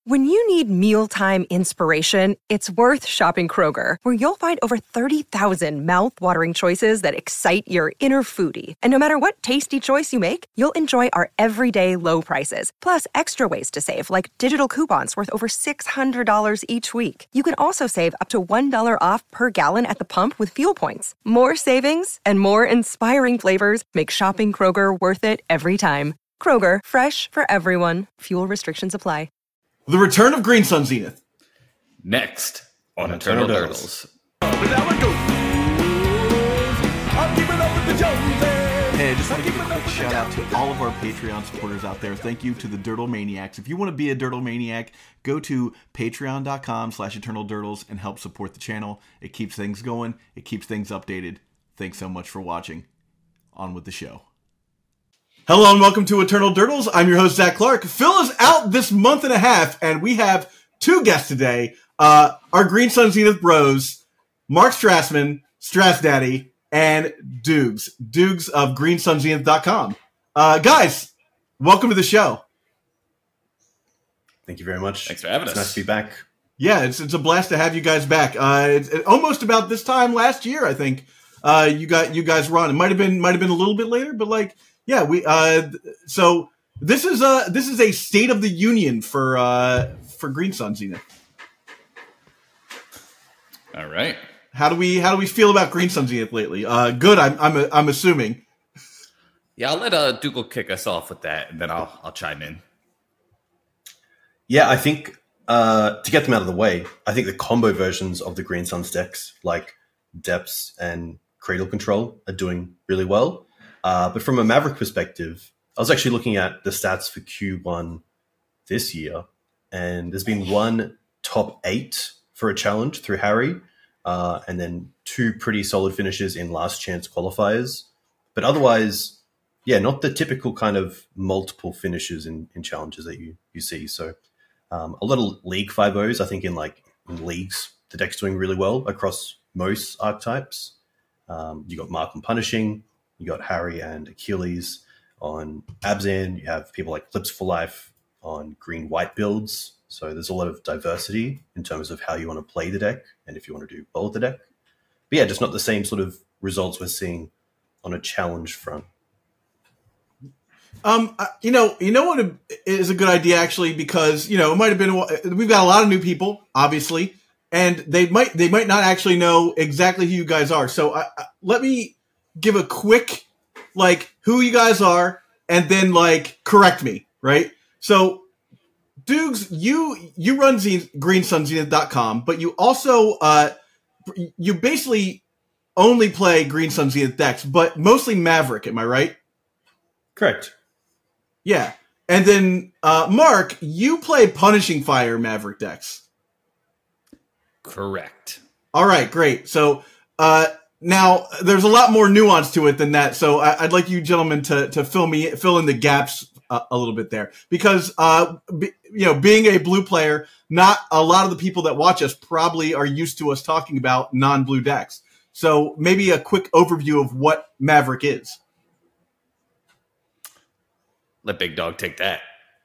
When you need mealtime inspiration, it's worth shopping Kroger, where you'll find over 30,000 mouth-watering choices that excite your inner foodie. And no matter what tasty choice you make, you'll enjoy our everyday low prices, plus extra ways to save, like digital coupons worth over $600 each week. You can also save up to $1 off per gallon at the pump with fuel points. More savings and more inspiring flavors make shopping Kroger worth it every time. Kroger, fresh for everyone. Fuel restrictions apply. The return of Green Sun Zenith. Next on Eternal Durdles. Hey, I just want to give a quick shout out to all of our Patreon supporters out there. Thank you to the Durdle Maniacs. If you want to be a Durdle Maniac, go to patreon.com/eternaldurdles and help support the channel. It keeps things going. It keeps things updated. Thanks so much for watching. On with the show. Hello and welcome to Eternal Durdles. I'm your host, Zach Clark. Phil is out this month and a half, and we have two guests today. Our Green Sun Zenith bros, Mark Strassman, Strass Daddy, and Doogs. Doogs of greensunzenith.com. Guys, welcome to the show. Thank you very much. Thanks for having us. It's nice to be back. Yeah, it's a blast to have you guys back. It's almost about this time last year, I think. You guys were on. It might have been a little bit later, but yeah, so this is a State of the Union for Green Sun Zenith. All right. How do we feel about Green Sun Zenith lately? Good, I'm assuming. Yeah, I'll let Dougal kick us off with that, and then I'll chime in. Yeah, I think to get them out of the way, I think the combo versions of the Green Suns decks, like Depths and Cradle Control, are doing really well. But from a Maverick perspective, I was actually looking at the stats for Q1 this year, and there's been one top 8 for a challenge through Harry, and then 2 pretty solid finishes in last chance qualifiers. But otherwise, yeah, not the typical kind of multiple finishes in challenges that you see. So a lot of League 5-0s, I think in leagues, the deck's doing really well across most archetypes. You got Mark and Punishing. You got Harry and Achilles on Abzan. You have people like Clips for Life on green-white builds. So there's a lot of diversity in terms of how you want to play the deck and if you want to do bowl the deck. But yeah, just not the same sort of results we're seeing on a challenge front. You know what is a good idea actually, because it might have been we've got a lot of new people, obviously, and they might not actually know exactly who you guys are. So let me give a quick, who you guys are, and then, correct me, right? So, Doogs, you run greensunzenith.com, but you also, you basically only play Green Sun Zenith decks, but mostly Maverick, am I right? Correct. Yeah. And then, Mark, you play Punishing Fire Maverick decks. Correct. All right, great. So, now, there's a lot more nuance to it than that, so I'd like you gentlemen to fill in the gaps a little bit there. Because, being a blue player, not a lot of the people that watch us probably are used to us talking about non-blue decks. So maybe a quick overview of what Maverick is. Let Big Dog take that.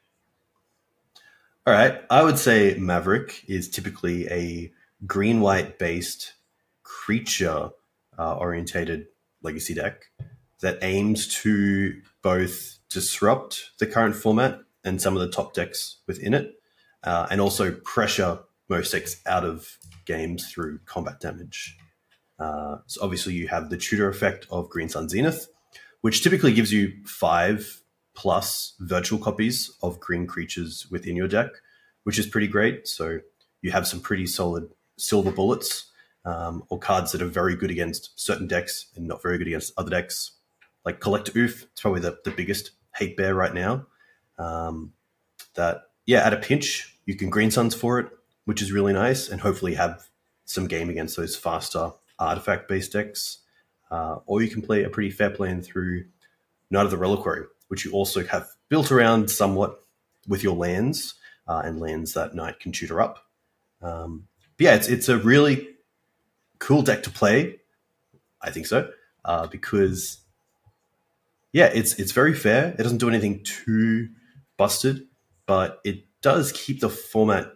All right. I would say Maverick is typically a green-white based creature orientated legacy deck that aims to both disrupt the current format and some of the top decks within it, and also pressure most decks out of games through combat damage. So obviously you have the tutor effect of Green Sun Zenith, which typically gives you 5+ virtual copies of green creatures within your deck, which is pretty great. So you have some pretty solid silver bullets, or cards that are very good against certain decks and not very good against other decks. Like Collector Oof, it's probably the biggest hate bear right now. At a pinch, you can Green Suns for it, which is really nice, and hopefully have some game against those faster artifact-based decks. Or you can play a pretty fair plan through Knight of the Reliquary, which you also have built around somewhat with your lands, and lands that Knight can tutor up. It's a really cool deck to play. I think so, because it's very fair. It doesn't do anything too busted, but it does keep the format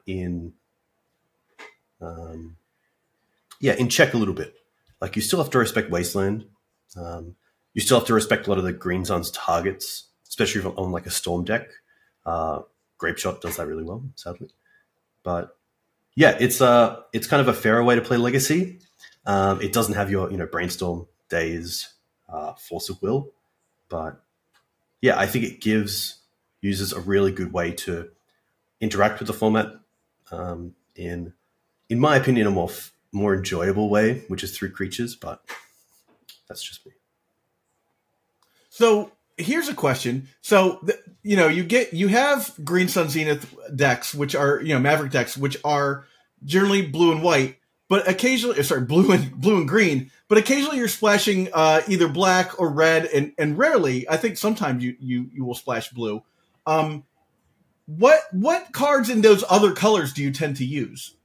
in check a little bit. Like, you still have to respect Wasteland. You still have to respect a lot of the Green Sun's targets, especially on like a Storm deck. Grape Shot does that really well, sadly. But yeah, it's kind of a fairer way to play Legacy. It doesn't have your Brainstorm, Daze, Force of Will, but yeah, I think it gives users a really good way to interact with the format in my opinion, a more enjoyable way, which is through creatures. But that's just me. So here's a question. So you have Green Sun Zenith decks, which are Maverick decks, which are generally blue and white, but occasionally, blue and green. But occasionally you're splashing either black or red, and rarely, I think sometimes you will splash blue. What cards in those other colors do you tend to use?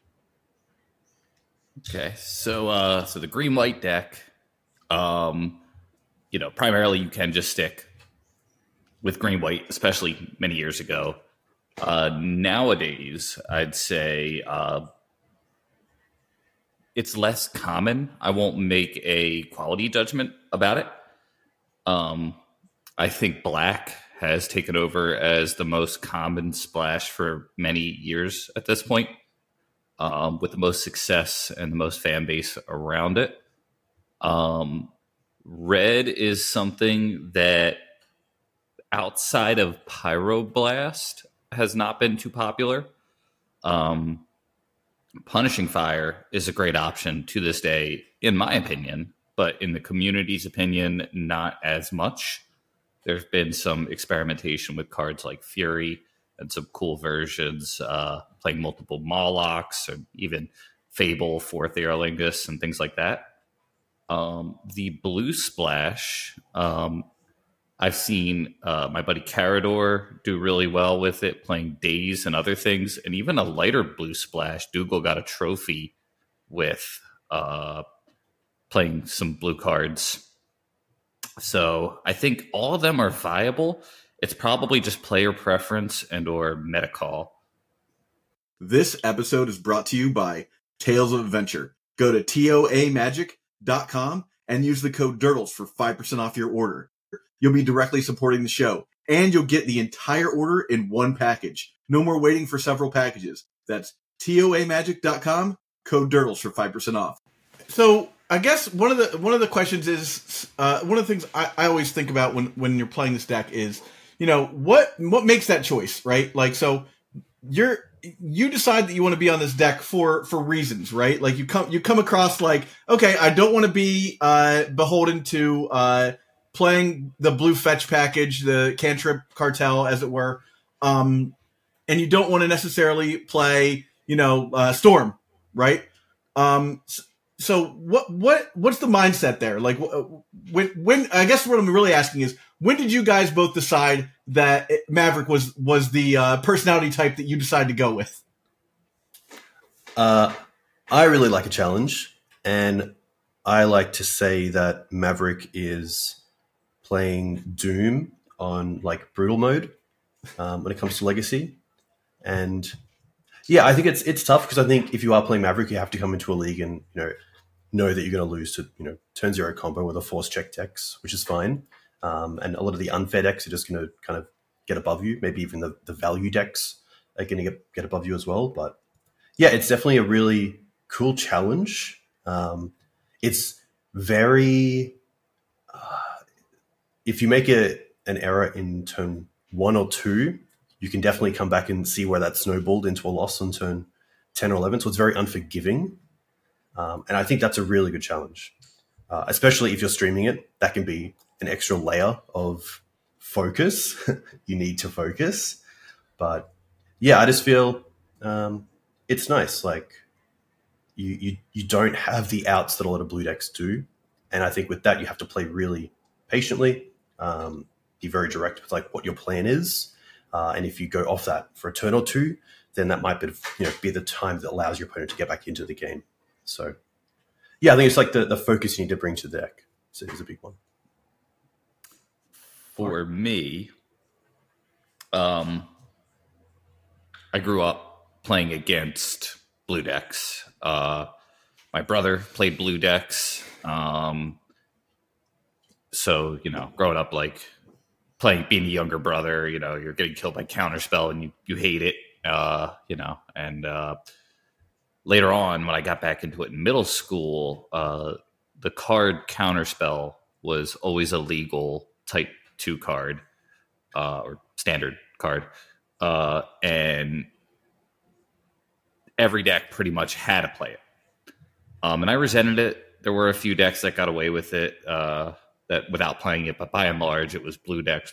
Okay, so the green white deck, primarily you can just stick with green white, especially many years ago. Nowadays, I'd say it's less common. I won't make a quality judgment about it. I think black has taken over as the most common splash for many years at this point, with the most success and the most fan base around it. Red is something that outside of Pyroblast has not been too popular. Punishing Fire is a great option to this day, in my opinion, but in the community's opinion, not as much. There's been some experimentation with cards like Fury and some cool versions, playing multiple Molochs and even Fable for Theolingus and things like that. The blue splash, I've seen my buddy Carador do really well with it, playing Daze and other things. And even a lighter blue splash, Dougal got a trophy with playing some blue cards. So I think all of them are viable. It's probably just player preference and or meta call. This episode is brought to you by Tales of Adventure. Go to toamagic.com and use the code DURTLES for 5% off your order. You'll be directly supporting the show, and you'll get the entire order in one package. No more waiting for several packages. That's toamagic.com, code DURTLES for 5% off. So I guess one of the questions is, one of the things I always think about when you're playing this deck is, what makes that choice, right? Like, so you decide that you want to be on this deck for reasons, right? Like you come across like, okay, I don't want to be beholden to playing the blue fetch package, the cantrip cartel, as it were, and you don't want to necessarily play, Storm, right? So what's the mindset there? Like when I guess what I'm really asking is, when did you guys both decide that Maverick was the personality type that you decided to go with? I really like a challenge, and I like to say that Maverick is playing Doom on like brutal mode when it comes to Legacy. And yeah, I think it's tough because I think if you are playing Maverick, you have to come into a league and know that you're going to lose to turn zero combo with a force check decks, which is fine. And a lot of the unfair decks are just going to kind of get above you. Maybe even the value decks are going to get above you as well. But yeah, it's definitely a really cool challenge. It's very if you make an error in turn 1 or 2, you can definitely come back and see where that snowballed into a loss on turn 10 or 11. So it's very unforgiving. And I think that's a really good challenge, especially if you're streaming it. That can be an extra layer of focus. You need to focus. But yeah, I just feel it's nice. Like you don't have the outs that a lot of blue decks do. And I think with that, you have to play really patiently, be very direct with like what your plan is. And if you go off that for a turn or 2, then that might be the time that allows your opponent to get back into the game. So yeah, I think it's like the focus you need to bring to the deck. So it's a big one. For me, I grew up playing against blue decks. My brother played blue decks. So, growing up, like being a younger brother, you're getting killed by counterspell and you hate it, and later on when I got back into it in middle school, the card counterspell was always a legal type 2 card, or standard card. And every deck pretty much had to play it. And I resented it. There were a few decks that got away with it, that without playing it, but by and large, it was blue decks.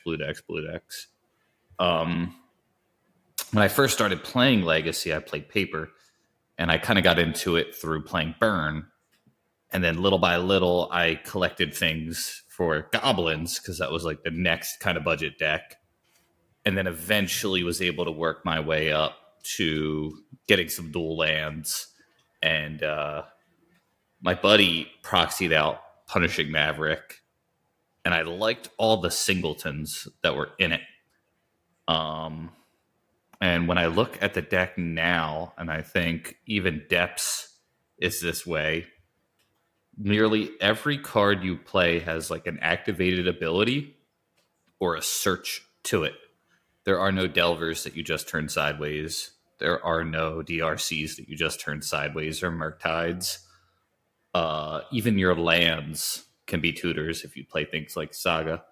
When I first started playing Legacy, I played Paper, and I kind of got into it through playing Burn. And then little by little, I collected things for Goblins, because that was like the next kind of budget deck. And then eventually was able to work my way up to getting some dual lands. And my buddy proxied out Punishing Maverick, and I liked all the singletons that were in it. And when I look at the deck now, and I think even Depths is this way, nearly every card you play has like an activated ability or a search to it. There are no Delvers that you just turn sideways. There are no DRCs that you just turn sideways or Murktides. Even your lands can be tutors if you play things like Saga.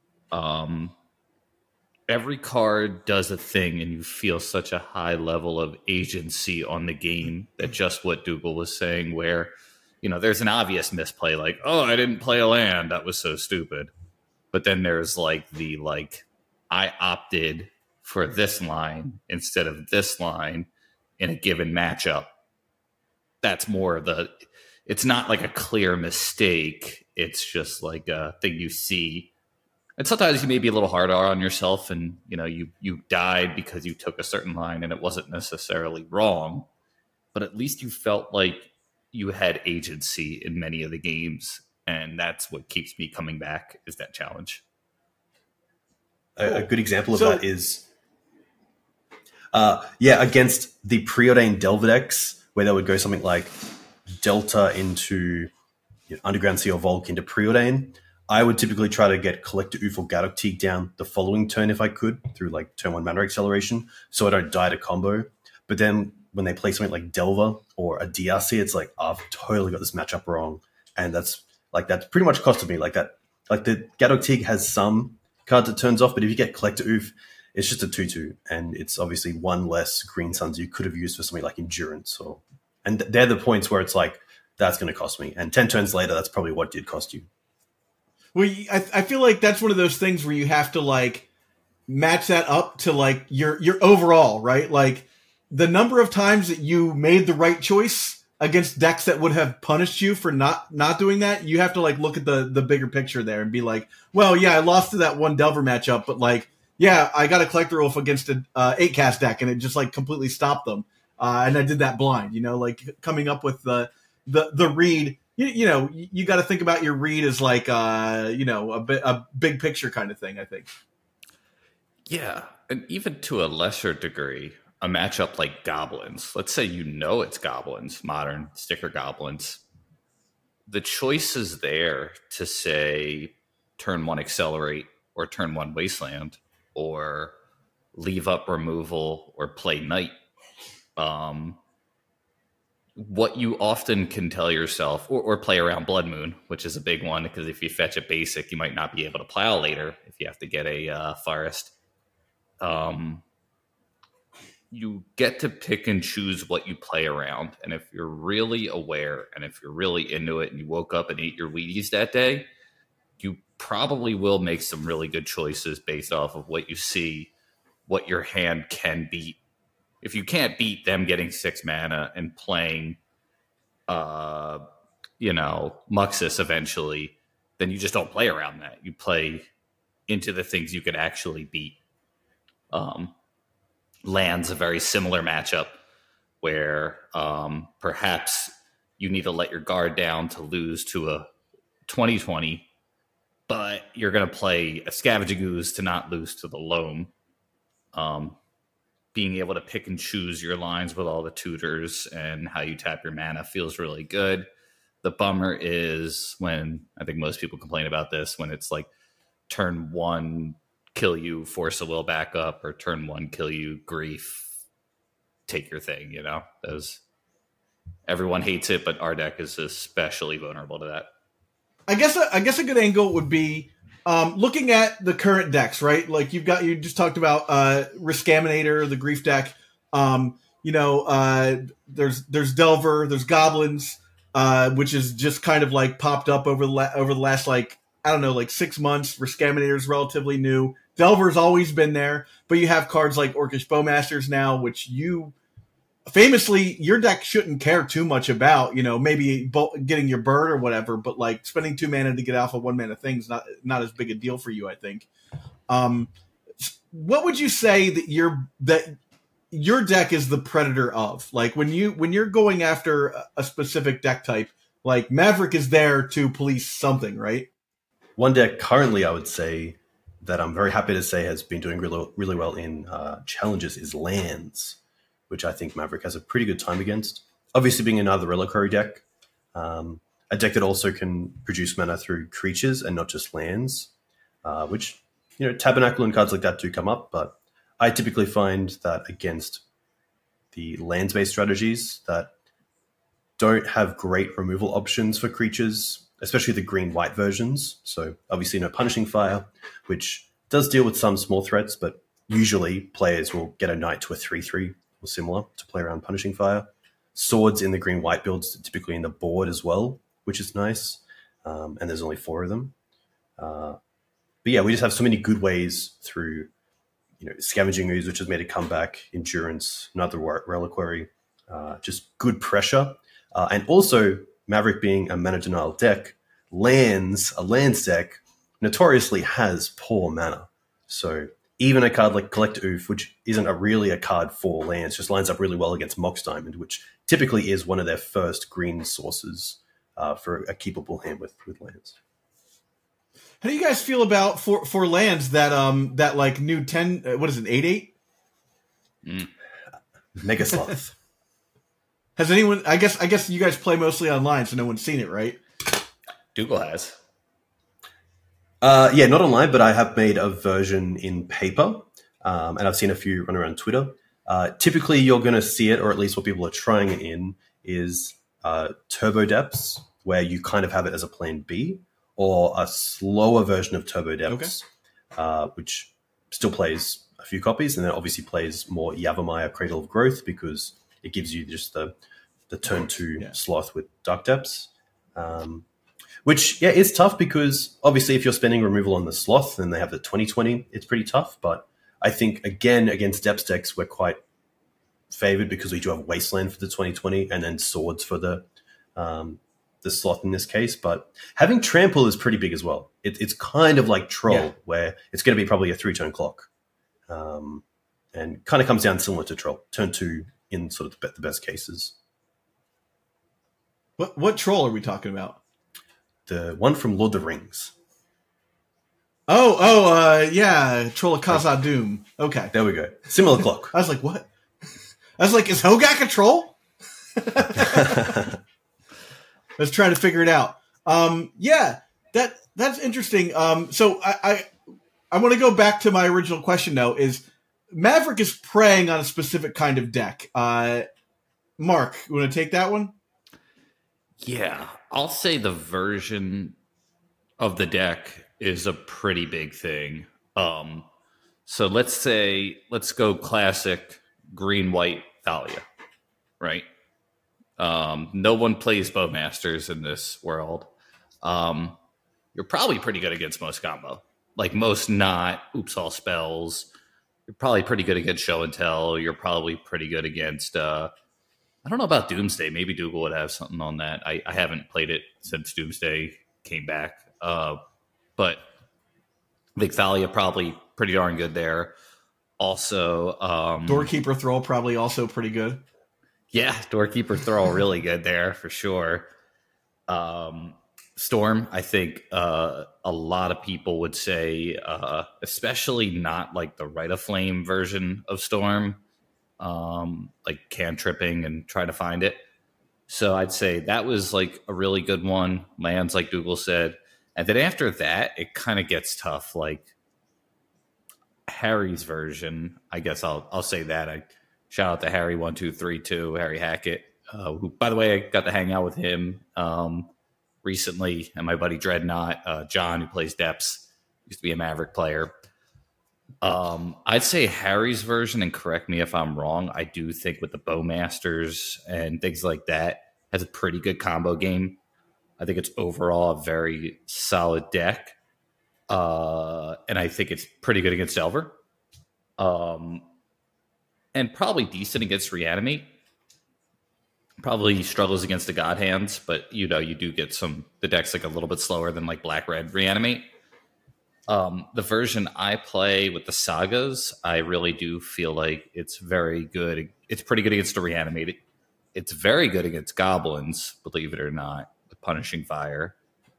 Every card does a thing, and you feel such a high level of agency on the game that just what Dougal was saying, where, there's an obvious misplay, like, oh, I didn't play a land, that was so stupid. But then there's I opted for this line instead of this line in a given matchup. That's more of it's not like a clear mistake. It's just like a thing you see. And sometimes you may be a little harder on yourself, and you died because you took a certain line and it wasn't necessarily wrong, but at least you felt like you had agency in many of the games, and that's what keeps me coming back, is that challenge. A good example of that is against the preordained Delver decks, where they would go something like Delta into Underground Sea or Volk into preordain. I would typically try to get Collector Oof or Gaddock Teeg down the following turn if I could, through turn 1 mana acceleration, so I don't die to combo. But then when they play something like Delver or a DRC, it's like, oh, I've totally got this matchup wrong. And that's pretty much costed me like that. Like the Gaddock Teeg has some cards it turns off, but if you get Collector Oof, it's just a 2/2, and it's obviously one less Green Suns you could have used for something like Endurance. And they're the points where it's like, that's going to cost me. And 10 turns later, that's probably what did cost you. Well, I feel like that's one of those things where you have to match that up to your overall, right? Like the number of times that you made the right choice against decks that would have punished you for not doing that, you have to look at the bigger picture there and be like, well, yeah, I lost to that one Delver matchup, but yeah, I got a Collector Wolf against an 8-cast deck, and it just completely stopped them. And I did that blind, coming up with the read. You got to think about your read as a big picture kind of thing, I think. Yeah, and even to a lesser degree, a matchup like Goblins. Let's say it's Goblins, modern sticker Goblins. The choice is there to say turn 1 Accelerate or turn 1 Wasteland or leave up removal or play Knight. What you often can tell yourself, or play around Blood Moon, which is a big one, because if you fetch a basic, you might not be able to plow later if you have to get a forest. You get to pick and choose what you play around. And if you're really aware, and if you're really into it, and you woke up and ate your Wheaties that day, you probably will make some really good choices based off of what you see, what your hand can beat. If you can't beat them getting 6 mana and playing, Muxus eventually, then you just don't play around that. You play into the things you could actually beat. Land's a very similar matchup where perhaps you need to let your guard down to lose to a 20/20, but you're going to play a Scavenging Ooze to not lose to the Loam. being able to pick and choose your lines with all the tutors and how you tap your mana feels really good. The bummer is when, I think most people complain about this, when it's like turn 1, kill you, force a will back up, or turn 1, kill you, grief, take your thing, you know? Everyone hates it, but our deck is especially vulnerable to that. I guess a good angle would be looking at the current decks, right? Like you just talked about Riskaminator, the Grief deck. There's Delver, there's Goblins, which is just kind of like popped up over the last, like, I don't know, like 6 months. Riskaminator's relatively new. Delver's always been there, but you have cards like Orcish Bowmasters now, which famously, your deck shouldn't care too much about, maybe getting your bird or whatever, but like spending 2 mana to get alpha 1 mana things not as big a deal for you, I think. What would you say that your deck is the predator of? Like when you're going after a specific deck type, like Maverick is there to police something, right? One deck currently, I would say, that I'm very happy to say has been doing really, really well in challenges is lands, which I think Maverick has a pretty good time against. Obviously, being another Reliquary deck, a deck that also can produce mana through creatures and not just lands, which, Tabernacle and cards like that do come up, but I typically find that against the lands-based strategies that don't have great removal options for creatures, especially the green-white versions. So obviously no Punishing Fire, which does deal with some small threats, but usually players will get a knight to a 3/3 or similar to play around Punishing Fire. Swords in the green-white builds typically in the board as well, which is nice. And there's only 4 of them. But yeah, we just have so many good ways through, Scavenging Ooze, which has made a comeback, Endurance, another Reliquary, just good pressure. And also, Maverick being a mana denial deck, a lands deck, notoriously has poor mana. So even a card like Collect Oof, which isn't really a card for lands, just lines up really well against Mox Diamond, which typically is one of their first green sources for a keepable hand with lands. How do you guys feel about for lands that like new 10? What is it? 8/8? Mega Sloth. Has anyone? I guess you guys play mostly online, so no one's seen it, right? Dougal has. Yeah, not online, but I have made a version in paper, and I've seen a few run around Twitter. Typically, you're going to see it, or at least what people are trying it in, is Turbo Depths, where you kind of have it as a plan B, or a slower version of Turbo Depths, which still plays a few copies, and then obviously plays more Yavimaya Cradle of Growth, because it gives you just the turn 2 Sloth with Dark Depths. Which, yeah, is tough because obviously if you're spending removal on the Sloth and they have the 20/20, it's pretty tough. But I think, again, against Depths decks, we're quite favored because we do have Wasteland for the 20/20 and then Swords for the Sloth in this case. But having Trample is pretty big as well. It's kind of like Troll, where it's going to be probably a 3-turn clock. And kind of comes down similar to Troll. Turn 2 in sort of the best cases. What Troll are we talking about? The one from Lord of the Rings. Yeah, Troll of Khazad-dûm. Okay. There we go. Similar clock. I was like, what? I was like, is Hogak a troll? Let's try to figure it out. Yeah, that's interesting. So I want to go back to my original question, though, is Maverick is preying on a specific kind of deck. Mark, you want to take that one? Yeah, I'll say the version of the deck is a pretty big thing. So let's go classic green-white Thalia, right? No one plays Bowmasters in this world. You're probably pretty good against most combo. Like most not all spells. You're probably pretty good against Show and Tell. You're probably pretty good against... I don't know about Doomsday. Maybe Dougal would have something on that. I haven't played it since Doomsday came back. But I think Thalia probably pretty darn good there. Also... Doorkeeper Thrall probably also pretty good. Yeah, Doorkeeper Thrall really good there for sure. Storm, I think a lot of people would say, especially not like the Rite of Flame version of Storm, like cantripping and try to find it. So I'd say that was like a really good one. Lands, like Dougal said. And then after that, it kind of gets tough. Like Harry's version, I guess I'll say that. I shout out to Harry1232, Harry Hackett, who, by the way, I got to hang out with him recently, and my buddy Dreadnought, John, who plays Depths, used to be a Maverick player. I'd say Harry's version, and correct me if I'm wrong, I do think with the Bowmasters and things like that, has a pretty good combo game. I think it's overall a very solid deck. And I think it's pretty good against Delver. And probably decent against Reanimate. Probably struggles against the God Hands, but you do get the deck's like a little bit slower than like Black-Red Reanimate. The version I play with the Sagas, I really do feel like it's very good. It's pretty good against the Reanimated. It's very good against Goblins, believe it or not, with Punishing Fire.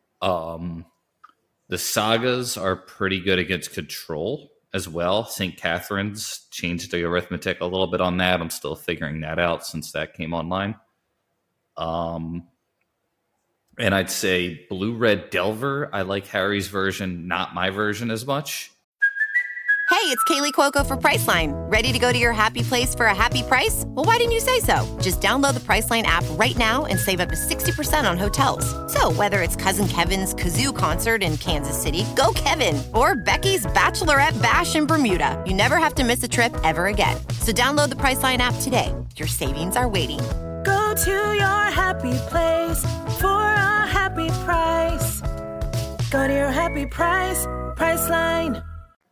The Sagas are pretty good against Control as well. St. Catherine's changed the arithmetic a little bit on that. I'm still figuring that out since that came online. And I'd say Blue-Red Delver. I like Harry's version, not my version as much. Hey, it's Kaylee Cuoco for Priceline. Ready to go to your happy place for a happy price? Well, why didn't you say so? Just download the Priceline app right now and save up to 60% on hotels. So whether it's Cousin Kevin's Kazoo Concert in Kansas City, go Kevin, or Becky's Bachelorette Bash in Bermuda, you never have to miss a trip ever again. So download the Priceline app today. Your savings are waiting. Go to your happy place for a happy price. Go to your happy price, Priceline.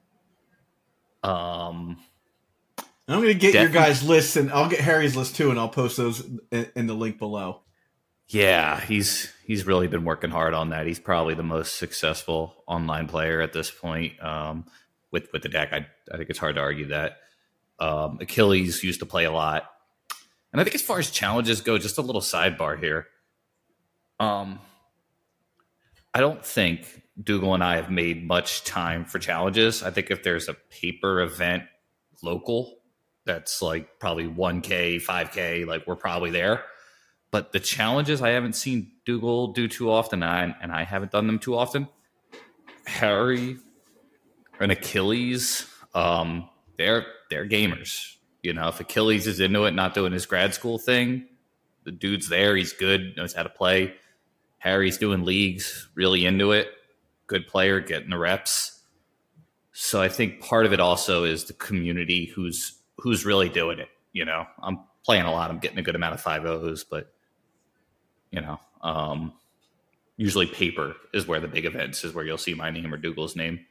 I'm going to get your guys' lists, and I'll get Harry's list too, and I'll post those in the link below. Yeah, he's really been working hard on that. He's probably the most successful online player at this point with the deck. I think it's hard to argue that. Achilles used to play a lot. And I think as far as challenges go, just a little sidebar here. I don't think Dougal and I have made much time for challenges. I think if there's a paper event local that's like probably 1K, 5K, like we're probably there. But the challenges I haven't seen Dougal do too often, and I haven't done them too often. Harry and Achilles, they're gamers. You know, if Achilles is into it, not doing his grad school thing, the dude's there, he's good, knows how to play. Harry's doing leagues, really into it. Good player, getting the reps. So I think part of it also is the community who's really doing it. You know, I'm playing a lot. I'm getting a good amount of 5-0s, but, you know, usually paper is where the big events is where you'll see my name or Dougal's name.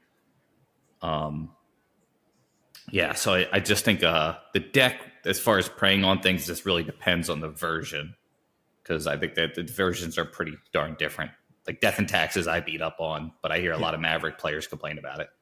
Yeah, so I just think the deck, as far as preying on things, just really depends on the version. Because I think that the versions are pretty darn different. Like Death and Taxes I beat up on, but I hear a lot of Maverick players complain about it.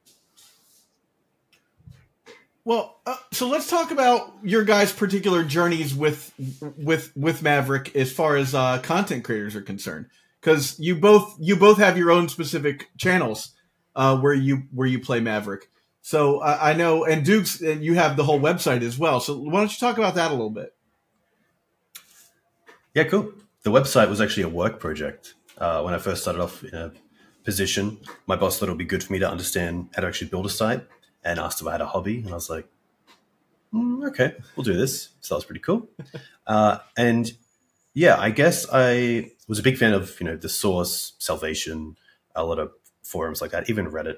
Well, so let's talk about your guys' particular journeys with Maverick as far as content creators are concerned. Because you both have your own specific channels where you play Maverick. So I know, and Dukes, and you have the whole website as well. So why don't you talk about that a little bit? Yeah, cool. The website was actually a work project. When I first started off in a position, my boss thought it would be good for me to understand how to actually build a site and asked if I had a hobby. And I was like, okay, we'll do this. So that was pretty cool. And yeah, I guess I was a big fan of, The Source, Salvation, a lot of forums like that, even Reddit.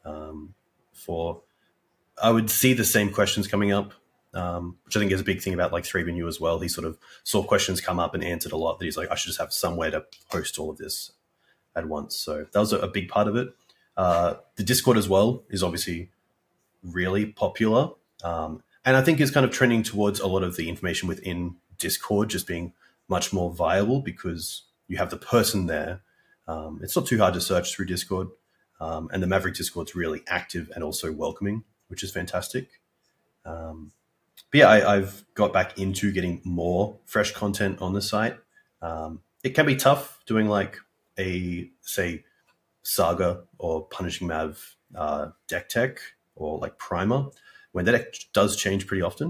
I would see the same questions coming up, which I think is a big thing about like 3BNU as well. He sort of saw questions come up and answered a lot that he's like, I should just have some way to host all of this at once. So that was a big part of it. The Discord as well is obviously really popular. And I think is kind of trending towards a lot of the information within Discord just being much more viable because you have the person there. It's not too hard to search through Discord. And the Maverick Discord's really active and also welcoming, which is fantastic. But yeah, I've got back into getting more fresh content on the site. It can be tough doing like a, say, Saga or Punishing Mav deck tech or like Primer, when that deck does change pretty often.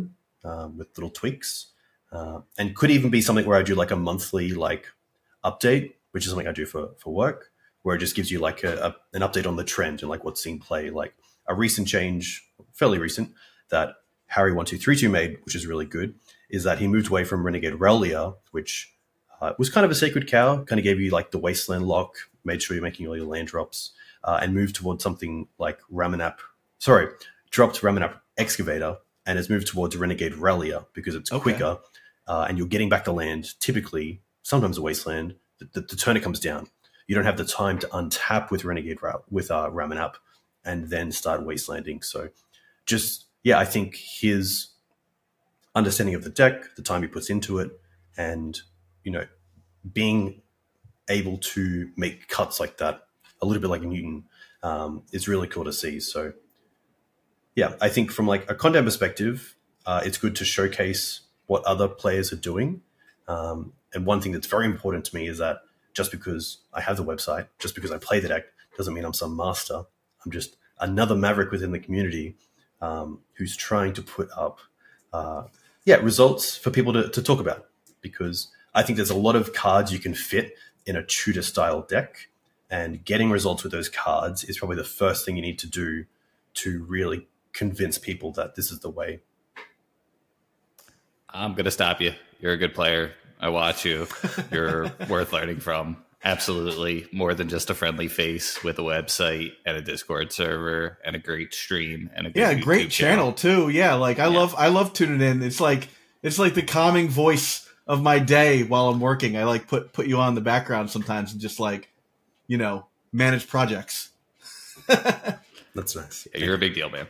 with little tweaks, and could even be something where I do like a monthly like update, which is something I do for work, where it just gives you like an update on the trend and like what's seeing play. Like a recent change, fairly recent, that Harry1232 made, which is really good, is that he moved away from Renegade Relia, which was kind of a sacred cow, kind of gave you like the Wasteland lock, made sure you're making all your land drops, and moved towards something like dropped Ramanap Excavator and has moved towards Renegade Relia because it's quicker, and you're getting back the land, typically, sometimes a Wasteland, the turn it comes down. You don't have the time to untap with Ramanap and then start Wastelanding. So I think his understanding of the deck, the time he puts into it, and, being able to make cuts like that, a little bit like Newton, is really cool to see. So, yeah, I think from like a content perspective, it's good to showcase what other players are doing. And one thing that's very important to me is that just because I have the website, just because I play the deck, doesn't mean I'm some master. I'm just another Maverick within the community who's trying to put up results for people to talk about, because I think there's a lot of cards you can fit in a Tudor-style deck, and getting results with those cards is probably the first thing you need to do to really convince people that this is the way. I'm going to stop you. You're a good player. I watch you. You're worth learning from. Absolutely. More than just a friendly face with a website and a Discord server and a great stream and a great channel too. Yeah, like I love tuning in. It's like the calming voice of my day while I'm working. I like put you on the background sometimes and just like, manage projects. That's nice. Yeah, you're a big deal, man.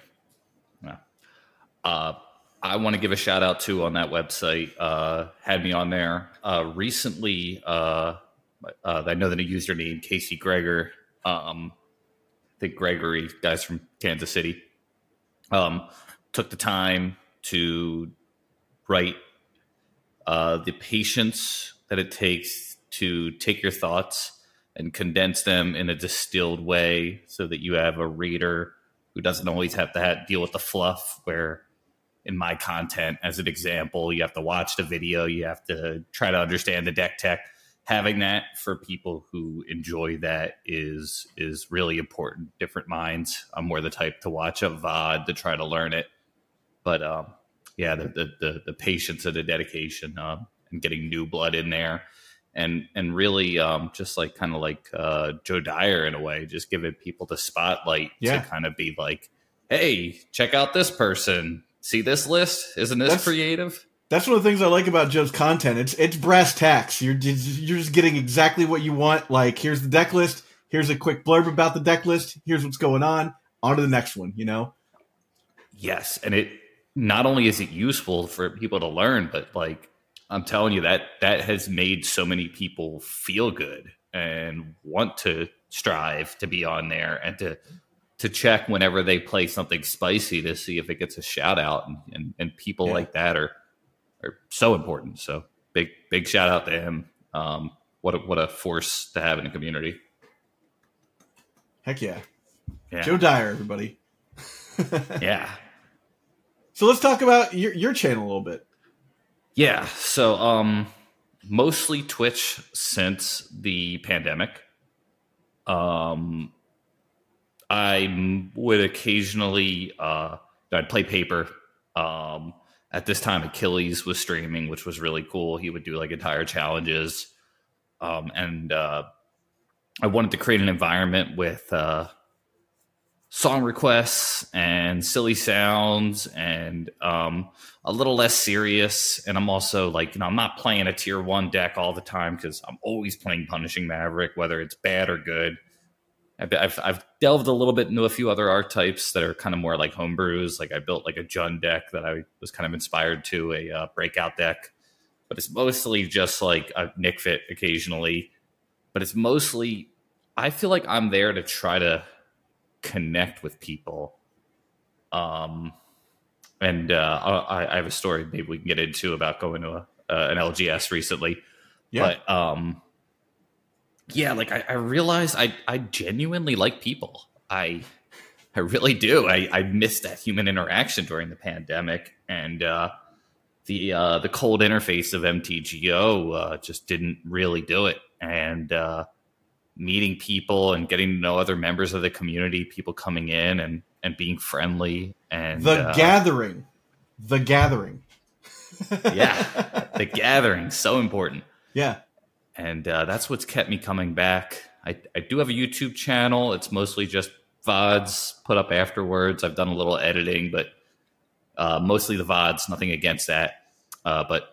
Yeah. I want to give a shout out too on that website. Had me on there recently. I know the username Casey Gregor. I think Gregory, guys from Kansas City, took the time to write the patience that it takes to take your thoughts and condense them in a distilled way so that you have a reader who doesn't always have to deal with the fluff, where in my content, as an example, you have to watch the video, you have to try to understand the deck tech. Having that for people who enjoy that is really important. Different minds. I'm more the type to watch a VOD to try to learn it. But the patience and the dedication and getting new blood in there, and really just like kind of like Joe Dyer in a way, just giving people the spotlight to kind of be like, hey, check out this person. See this list? Isn't this creative? That's one of the things I like about Joe's content. It's brass tacks. You're just getting exactly what you want. Like, here's the deck list. Here's a quick blurb about the deck list. Here's what's going on. On to the next one, Yes, and it not only is it useful for people to learn, but like I'm telling you, that has made so many people feel good and want to strive to be on there and to check whenever they play something spicy to see if it gets a shout out, and people like that are so important. So big shout out to him. What a force to have in the community. Heck yeah. Joe Dyer, everybody. Yeah. So let's talk about your channel a little bit. Yeah. So mostly Twitch since the pandemic. I would occasionally I'd play Paper. At this time, Achilles was streaming, which was really cool. He would do like entire challenges. And I wanted to create an environment with song requests and silly sounds and a little less serious. And I'm also like, I'm not playing a tier 1 deck all the time because I'm always playing Punishing Maverick, whether it's bad or good. I've delved a little bit into a few other archetypes that are kind of more like homebrews. Like I built like a Jund deck that I was kind of inspired to, a breakout deck. But it's mostly just like a Nick Fit occasionally. But it's mostly, I feel like I'm there to try to connect with people. I have a story maybe we can get into about going to an LGS recently. Yeah. But like I realized I genuinely like people. I really do. I missed that human interaction during the pandemic. And the cold interface of MTGO just didn't really do it. And meeting people and getting to know other members of the community, people coming in and being friendly. And The gathering. Yeah, the gathering, so important. Yeah. And that's what's kept me coming back. I do have a YouTube channel. It's mostly just VODs put up afterwards. I've done a little editing, but mostly the VODs, nothing against that. But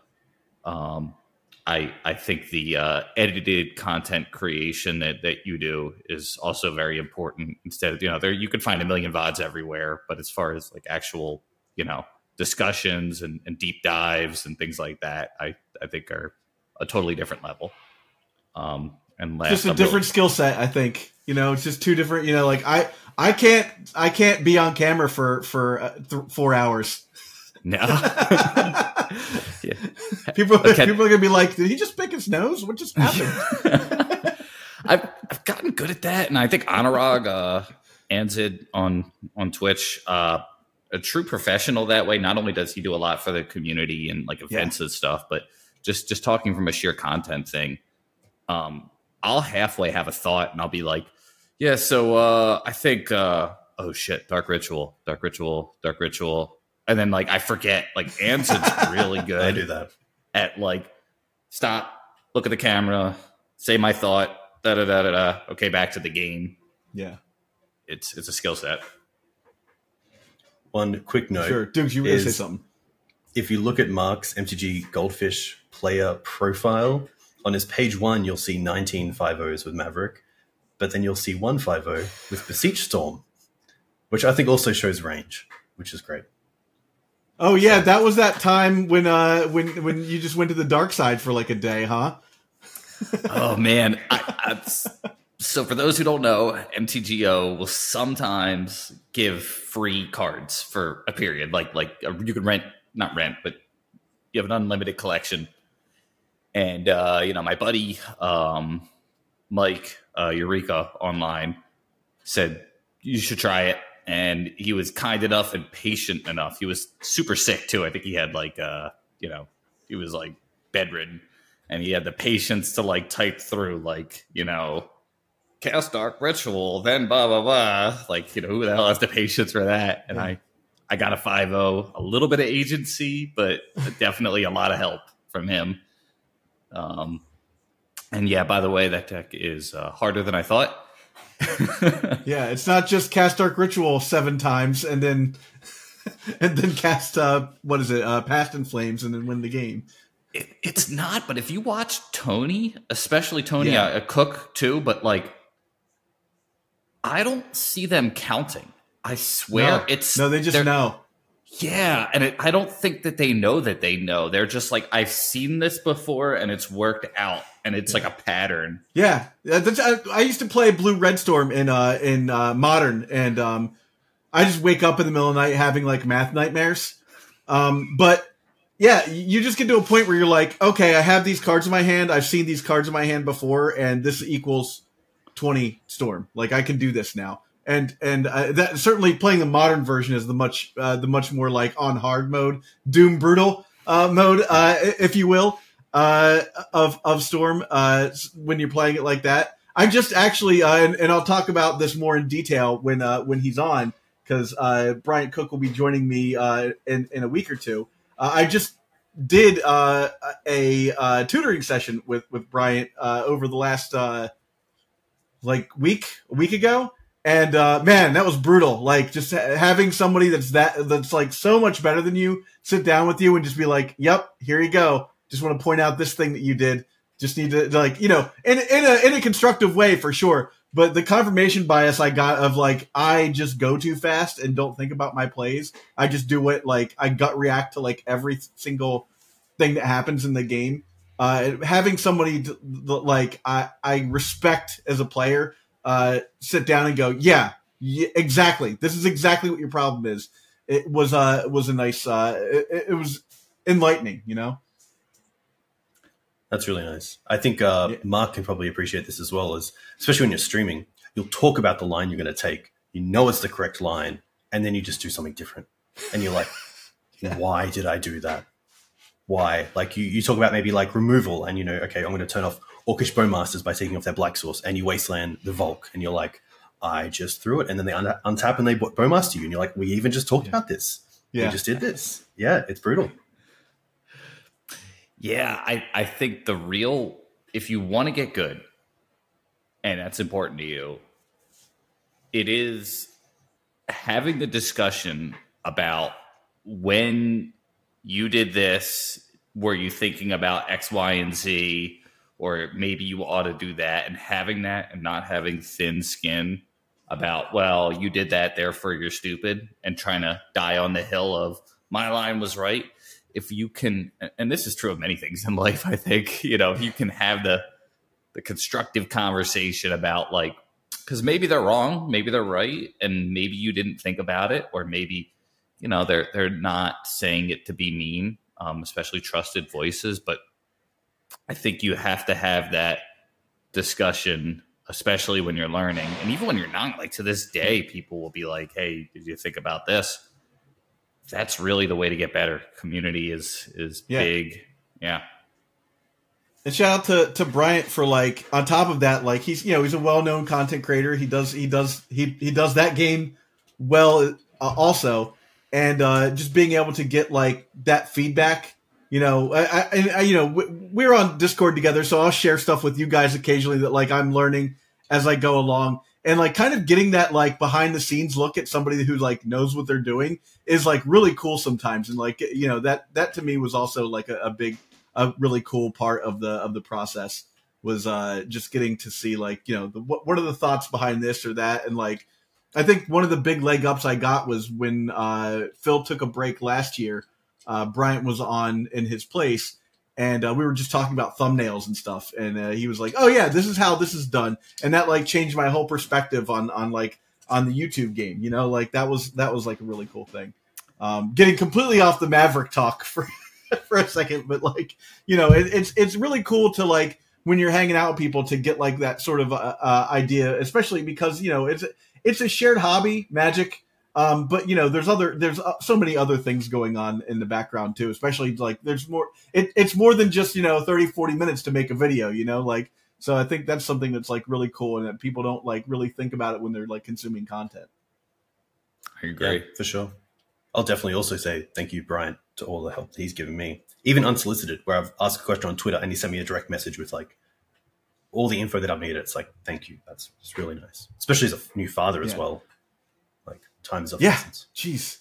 I think the edited content creation that you do is also very important. Instead of, you can find a million VODs everywhere, but as far as like actual, discussions and deep dives and things like that, I think are a totally different level. And just a different skill set, I think. It's just two different. Like I can't be on camera for 4 hours. No. Yeah. People are gonna be like, "Did he just pick his nose? What just happened?" I've gotten good at that, and I think Anurag Anzid on Twitch, a true professional that way. Not only does he do a lot for the community and like events and stuff, but just talking from a sheer content thing. I'll halfway have a thought, and I'll be like, "Yeah, so I think, oh shit, Dark Ritual." And then, like, I forget. Like, Ansid's really good. I do that. At, like, stop, look at the camera, say my thought, da-da-da-da-da. Okay, back to the game. Yeah. It's a skill set. One quick note. Sure. Dukes, you were going to say something. If you look at Mark's MTG Goldfish player profile, on his page 1, you'll see 19 5-0s with Maverick, but then you'll see 1 5-0 with Beseech Storm, which I think also shows range, which is great. Oh yeah, that was that time when you just went to the dark side for like a day, huh? Oh man, so for those who don't know, MTGO will sometimes give free cards for a period. Like you can not rent, but you have an unlimited collection. And my buddy Mike Eureka Online said you should try it. And he was kind enough and patient enough. He was super sick too. I think he had like, he was like bedridden, and he had the patience to like type through like, cast Dark Ritual, then blah, blah, blah. Like, who the hell has the patience for that? And I got a 5-0, a little bit of agency, but definitely a lot of help from him. And yeah, by the way, that deck is harder than I thought. Yeah, it's not just cast Dark Ritual 7 times and then cast Past in Flames and then win the game. It's not, but if you watch Tony, especially Tony, Cook too, but like I don't see them counting. I swear they just know. Yeah, and I don't think that they know that they know. They're just like, I've seen this before, and it's worked out, and it's like a pattern. Yeah, I used to play Blue Red Storm in Modern, and I just wake up in the middle of the night having like math nightmares. But yeah, you just get to a point where you're like, okay, I have these cards in my hand. I've seen these cards in my hand before, and this equals 20 Storm. Like I can do this now. And that certainly playing the modern version is the much more like on hard mode, Doom Brutal mode, if you will, of Storm when you're playing it like that. I'm just actually, and I'll talk about this more in detail when he's on, because Bryant Cook will be joining me in a week or two. I just did a tutoring session with Bryant over the last week ago. And man, that was brutal. Like just having somebody that's like so much better than you sit down with you and just be like, "Yep, here you go. Just want to point out this thing that you did. Just need to in a constructive way for sure." But the confirmation bias I got of like I just go too fast and don't think about my plays. I just do it like I gut react to like every single thing that happens in the game. Having somebody like I respect as a player. Sit down and go, yeah, exactly. This is exactly what your problem is. It was a nice, it was enlightening, That's really nice. I think Mark can probably appreciate this as well, especially when you're streaming. You'll talk about the line you're going to take. You know it's the correct line, and then you just do something different. And you're like, why did I do that? why. Like you talk about maybe like removal, and okay, I'm going to turn off Orcish Bowmasters by taking off their black source, and you wasteland the Volk, and you're like, I just threw it, and then they untap and they Bowmaster you, and you're like, we even just talked about this. We just did this. Yeah, it's brutal. Yeah, I think the real, if you want to get good, and that's important to you, it is having the discussion about when you did this, were you thinking about X, Y, and Z, or maybe you ought to do that, and having that and not having thin skin about, well, you did that, therefore you're stupid, and trying to die on the hill of my line was right. If you can, and this is true of many things in life, I think, if you can have the constructive conversation about like, because maybe they're wrong, maybe they're right, and maybe you didn't think about it, or maybe, they're not saying it to be mean, especially trusted voices. But I think you have to have that discussion, especially when you're learning. And even when you're not, like to this day, people will be like, hey, did you think about this? That's really the way to get better. Community is big. Yeah. And shout out to Bryant for like, on top of that, like he's a well-known content creator. He does that game well also. And just being able to get like that feedback, we're on Discord together, so I'll share stuff with you guys occasionally that like I'm learning as I go along. And like kind of getting that like behind the scenes look at somebody who like knows what they're doing is like really cool sometimes. And like, that to me was also like a really cool part of the process was just getting to see like, what are the thoughts behind this or that. And like, I think one of the big leg ups I got was when Phil took a break last year, Bryant was on in his place. And we were just talking about thumbnails and stuff. And he was like, oh, yeah, this is how this is done. And that, like, changed my whole perspective on the YouTube game. Like, that was like, a really cool thing. Getting completely off the Maverick talk for a second. But, like, it's really cool to, like, when you're hanging out with people to get, like, that sort of idea, especially because, it's a shared hobby, Magic. But there's so many other things going on in the background too, especially like there's more, it's more than just, 30, 40 minutes to make a video, like, so I think that's something that's like really cool and that people don't like really think about it when they're like consuming content. I agree. Yeah, for sure. I'll definitely also say thank you, Brian, to all the help that he's given me, even unsolicited, where I've asked a question on Twitter and he sent me a direct message with like all the info that I've needed. It's like, thank you. That's just really nice. Especially as a new father as well. Times of lessons. Jeez.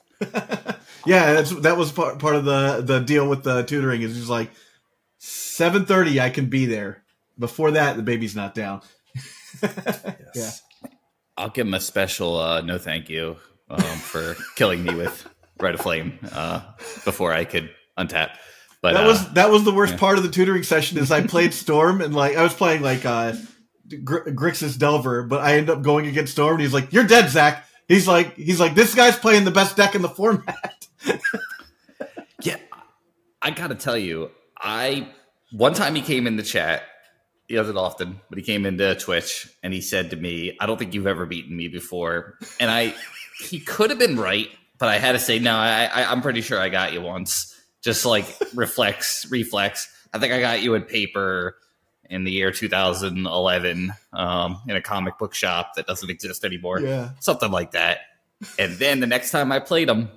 Yeah, that was part of the deal with the tutoring is just like 7:30 I can be there. Before that, the baby's not down. Yes. Yeah. I'll give him a special no thank you for killing me with Rite of Flame before I could untap. But that was the worst part of the tutoring session is I played Storm and like I was playing like Grixis Delver, but I ended up going against Storm and he's like, "You're dead, Zach." He's like, this guy's playing the best deck in the format. Yeah, I gotta tell you, one time he came in the chat. He does it often, but he came into Twitch and he said to me, "I don't think you've ever beaten me before." And he could have been right, but I had to say, no, I'm pretty sure I got you once. Just like reflex. I think I got you in paper in the year 2011 in a comic book shop that doesn't exist anymore. Yeah. Something like that. And then the next time I played him,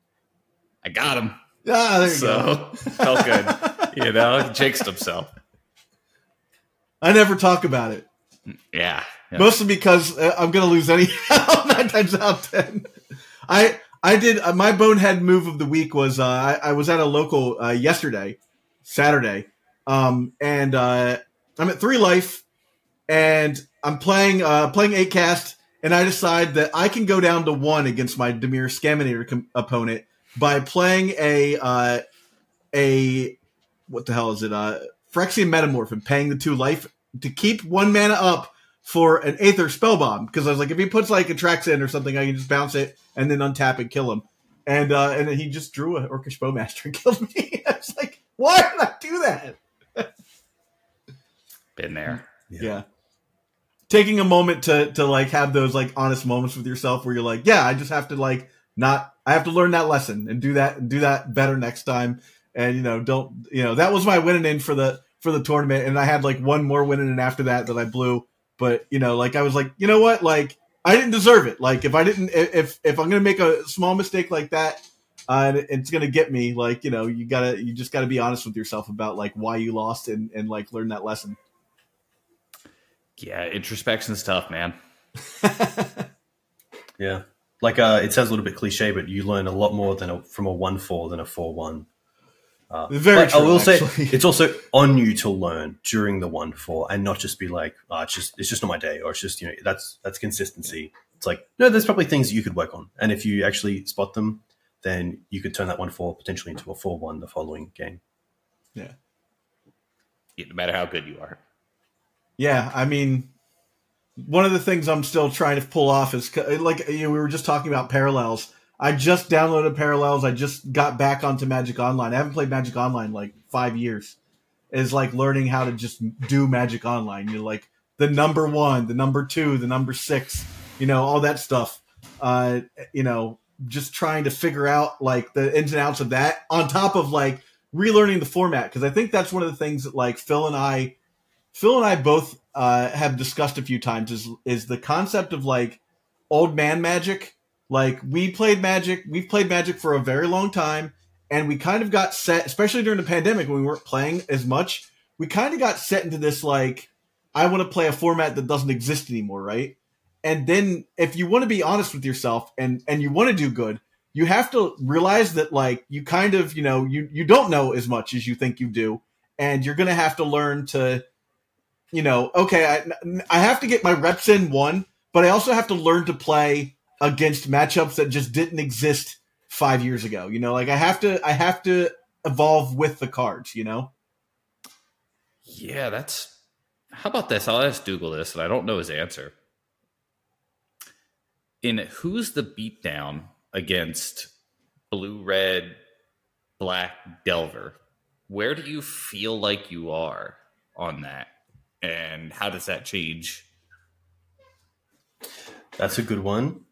I got him. Ah, there you go. Felt good. He jinxed himself. I never talk about it. Yeah. Mostly because I'm going to lose anyhow 9 times out of 10. I did my bonehead move of the week was I was at a local yesterday, Saturday, and I'm at 3 life, and I'm playing 8-cast, and I decide that I can go down to 1 against my Dimir Scaminator opponent by playing a what the hell is it? Phyrexian Metamorph and paying the 2 life to keep 1 mana up for an Aether Spellbomb, because I was like, if he puts like a Traxxas or something, I can just bounce it and then untap and kill him. And then he just drew an Orcish Bowmaster and killed me. I was like, why did I do that? Been there. Yeah. Taking a moment to like have those like honest moments with yourself where you're like, yeah, I just have to like I have to learn that lesson and do that better next time. and that was my winning in for the tournament, and I had like one more winning in after that I blew. But I was like, you know what, like I didn't deserve it. Like if I'm gonna make a small mistake like that, it's gonna get me. Like you just gotta be honest with yourself about like why you lost and like learn that lesson. Yeah, introspection's tough, man. Yeah. Like, it sounds a little bit cliche, but you learn a lot more from a 1-4 than a 4-1. Very true, I will actually. say it's also on you to learn during the 1-4 and not just be like, it's just not my day, or it's just, that's consistency. It's like, no, there's probably things you could work on. And if you actually spot them, then you could turn that 1-4 potentially into a 4-1 the following game. Yeah. No matter how good you are. Yeah, I mean, one of the things I'm still trying to pull off is like we were just talking about Parallels. I just downloaded Parallels. I just got back onto Magic Online. I haven't played Magic Online like 5 years. Is like learning how to just do Magic Online. Like the number 1, the number 2, the number 6, all that stuff. Just trying to figure out like the ins and outs of that on top of like relearning the format. Because I think that's one of the things that like Phil and I both have discussed a few times is the concept of like old man Magic. Like we've played Magic for a very long time, and we kind of got set, especially during the pandemic when we weren't playing as much, we kind of got set into this like, I want to play a format that doesn't exist anymore, right? And then if you want to be honest with yourself and you want to do good, you have to realize that like you kind of, you don't know as much as you think you do, and you're going to have to learn to okay, I have to get my reps in, one, but I also have to learn to play against matchups that just didn't exist 5 years ago. Like I have to evolve with the cards, Yeah, how about this? I'll ask Dougal this, and I don't know his answer. In Who's the Beatdown against Blue, Red, Black, Delver, where do you feel like you are on that? And how does that change? That's a good one.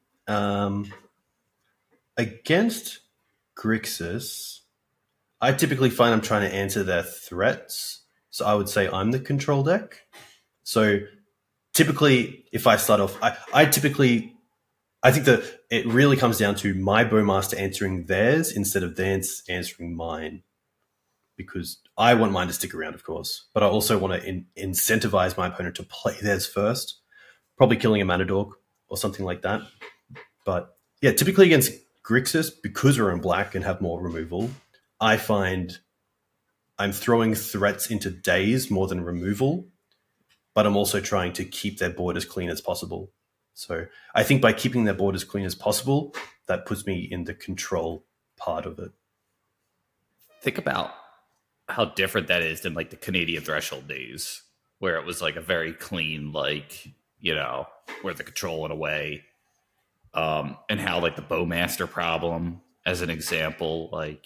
Against Grixis, I typically find I'm trying to answer their threats. So I would say I'm the control deck. So typically, if I start off, I think that it really comes down to my Bowmaster answering theirs instead of theirs answering mine. Because I want mine to stick around, of course, but I also want to incentivize my opponent to play theirs first, probably killing a Mana Dork or something like that. But yeah, typically against Grixis, because we're in black and have more removal, I find I'm throwing threats into Daze more than removal, but I'm also trying to keep their board as clean as possible. So I think by keeping their board as clean as possible, that puts me in the control part of it. Think about how different that is than like the Canadian Threshold days, where it was like a very clean, like, where the control went away. And how like the Bowmaster problem, as an example, like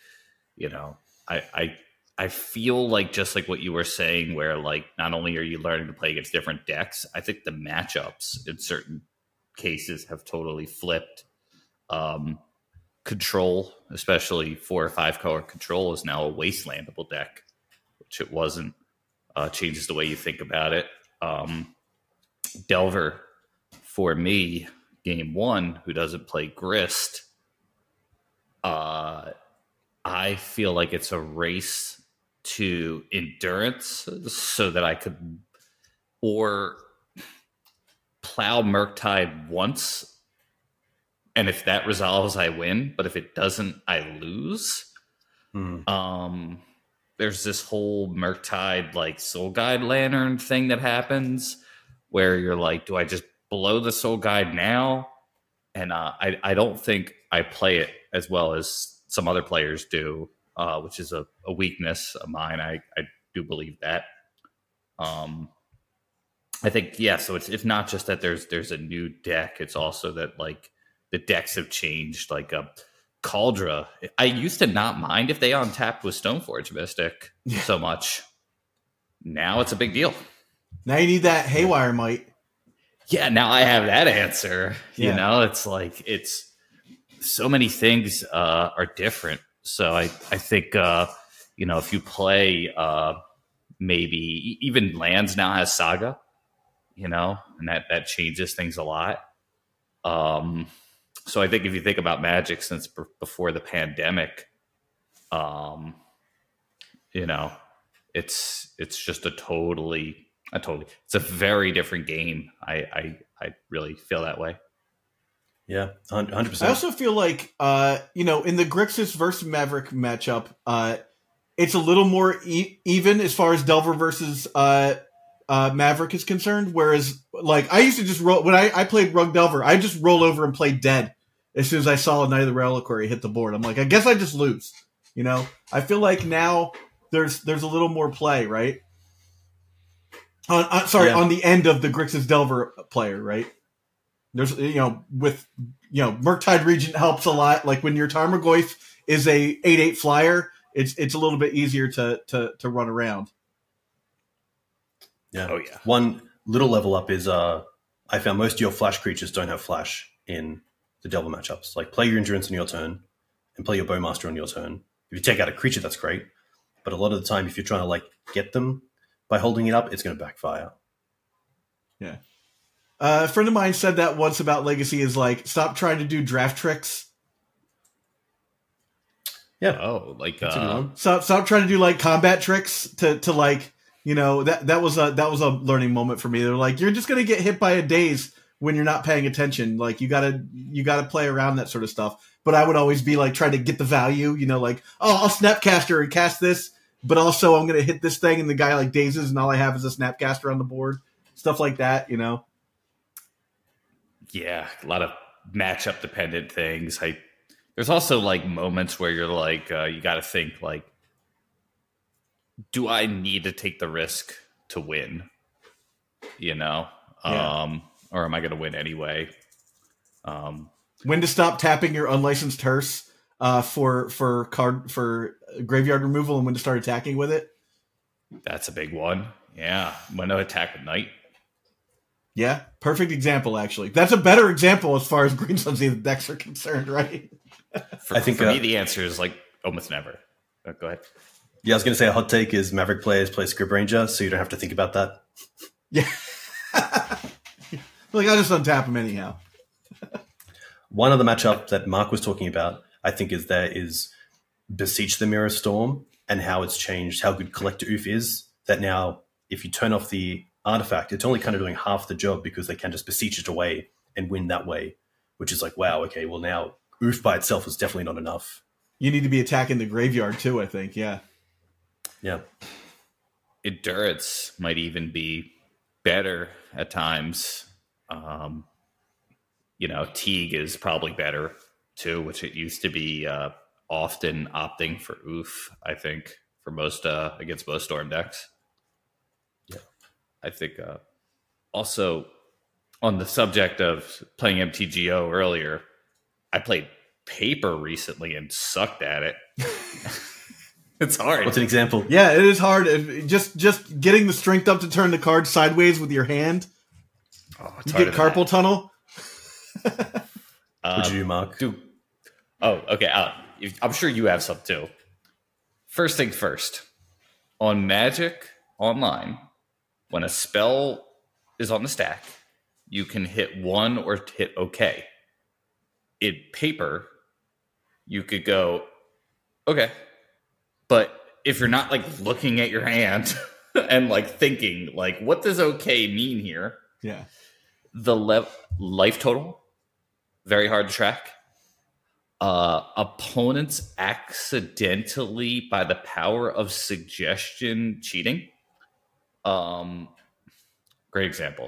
I feel like just like what you were saying, where like not only are you learning to play against different decks, I think the matchups in certain cases have totally flipped. Control, especially 4 or 5 color control, is now a wastelandable deck, which it wasn't. Changes the way you think about it. Delver, for me, game 1, who doesn't play Grist, I feel like it's a race to endurance so that I could or plow Murktide once, and if that resolves, I win. But if it doesn't, I lose. There's this whole Murktide like Soul Guide Lantern thing that happens where you're like, do I just blow the Soul Guide now? And I don't think I play it as well as some other players do, which is a weakness of mine. I do believe that. I think, yeah, so it's not just that there's a new deck. It's also that like the decks have changed. Like Kaldra, I used to not mind if they untapped with Stoneforge Mystic so much. Now it's a big deal. Now you need that Haywire Might. Yeah, now I have that answer. You know, it's like it's so many things are different. So I think if you play maybe even Lands now has Saga, and that changes things a lot. So I think if you think about Magic since before the pandemic, it's just it's a very different game. I really feel that way. Yeah, 100%. I also feel like, in the Grixis versus Maverick matchup, it's a little more even as far as Delver versus Maverick is concerned. Whereas, like, I used to just roll when I played Rug Delver, I just roll over and play dead as soon as I saw a Knight of the Reliquary hit the board. I'm like, I guess I just lose. I feel like now there's a little more play, right? On the end of the Grixis Delver player, right? There's, Murktide Regent helps a lot. Like when your Tarmogoyf is a 8/8 flyer, it's a little bit easier to run around. Yeah. Oh yeah. One little level up is I found most of your flash creatures don't have flash in the Delver matchups. Like play your Endurance on your turn and play your Bowmaster on your turn. If you take out a creature, that's great. But a lot of the time, if you're trying to get them by holding it up, it's going to backfire. Yeah. A friend of mine said that once about Legacy is stop trying to do draft tricks. Yeah. Oh, that's a good one. Stop trying to do combat tricks to that was a learning moment for me. They're like, you're just going to get hit by a daze when you're not paying attention. Like you gotta play around that sort of stuff. But I would always be trying to get the value, I'll Snapcaster and cast this, but also I'm going to hit this thing and the guy dazes and all I have is a Snapcaster on the board. Stuff like that, Yeah, a lot of matchup dependent things. There's also moments where you're you got to think do I need to take the risk to win? Yeah. Or am I going to win anyway? When to stop tapping your unlicensed hearse for graveyard removal and when to start attacking with it. That's a big one. Yeah, when to attack at night. Yeah, perfect example, actually. That's a better example as far as Green Sun's decks are concerned, right? I think for me, the answer is almost never. Go ahead. Yeah, I was going to say a hot take is Maverick players play Scrib Ranger, so you don't have to think about that. Yeah. I'll just untap him anyhow. One other matchup that Mark was talking about, I think, is Beseech the Mirror Storm and how it's changed, how good Collector Oof is. That now, if you turn off the artifact, it's only kind of doing half the job because they can just beseech it away and win that way, which is wow, okay, well now Oof by itself is definitely not enough. You need to be attacking the graveyard too, I think, yeah. Yeah. Endurance might even be better at times. Teague is probably better too, which it used to be often opting for Oof, I think, for most against most Storm decks. Yeah. I think also on the subject of playing MTGO earlier, I played Paper recently and sucked at it. It's hard. What's an example? Yeah, it is hard. Just getting the strength up to turn the card sideways with your hand. Oh, you get Carpal Tunnel. What'd you do, Mark? Okay. I'm sure you have some too. First thing first. On Magic Online, when a spell is on the stack, you can hit 1 or hit OK. In Paper, you could go, okay. But if you're not looking at your hand and thinking what does OK mean here? Yeah. The life total, very hard to track. Opponents accidentally, by the power of suggestion, cheating. Great example.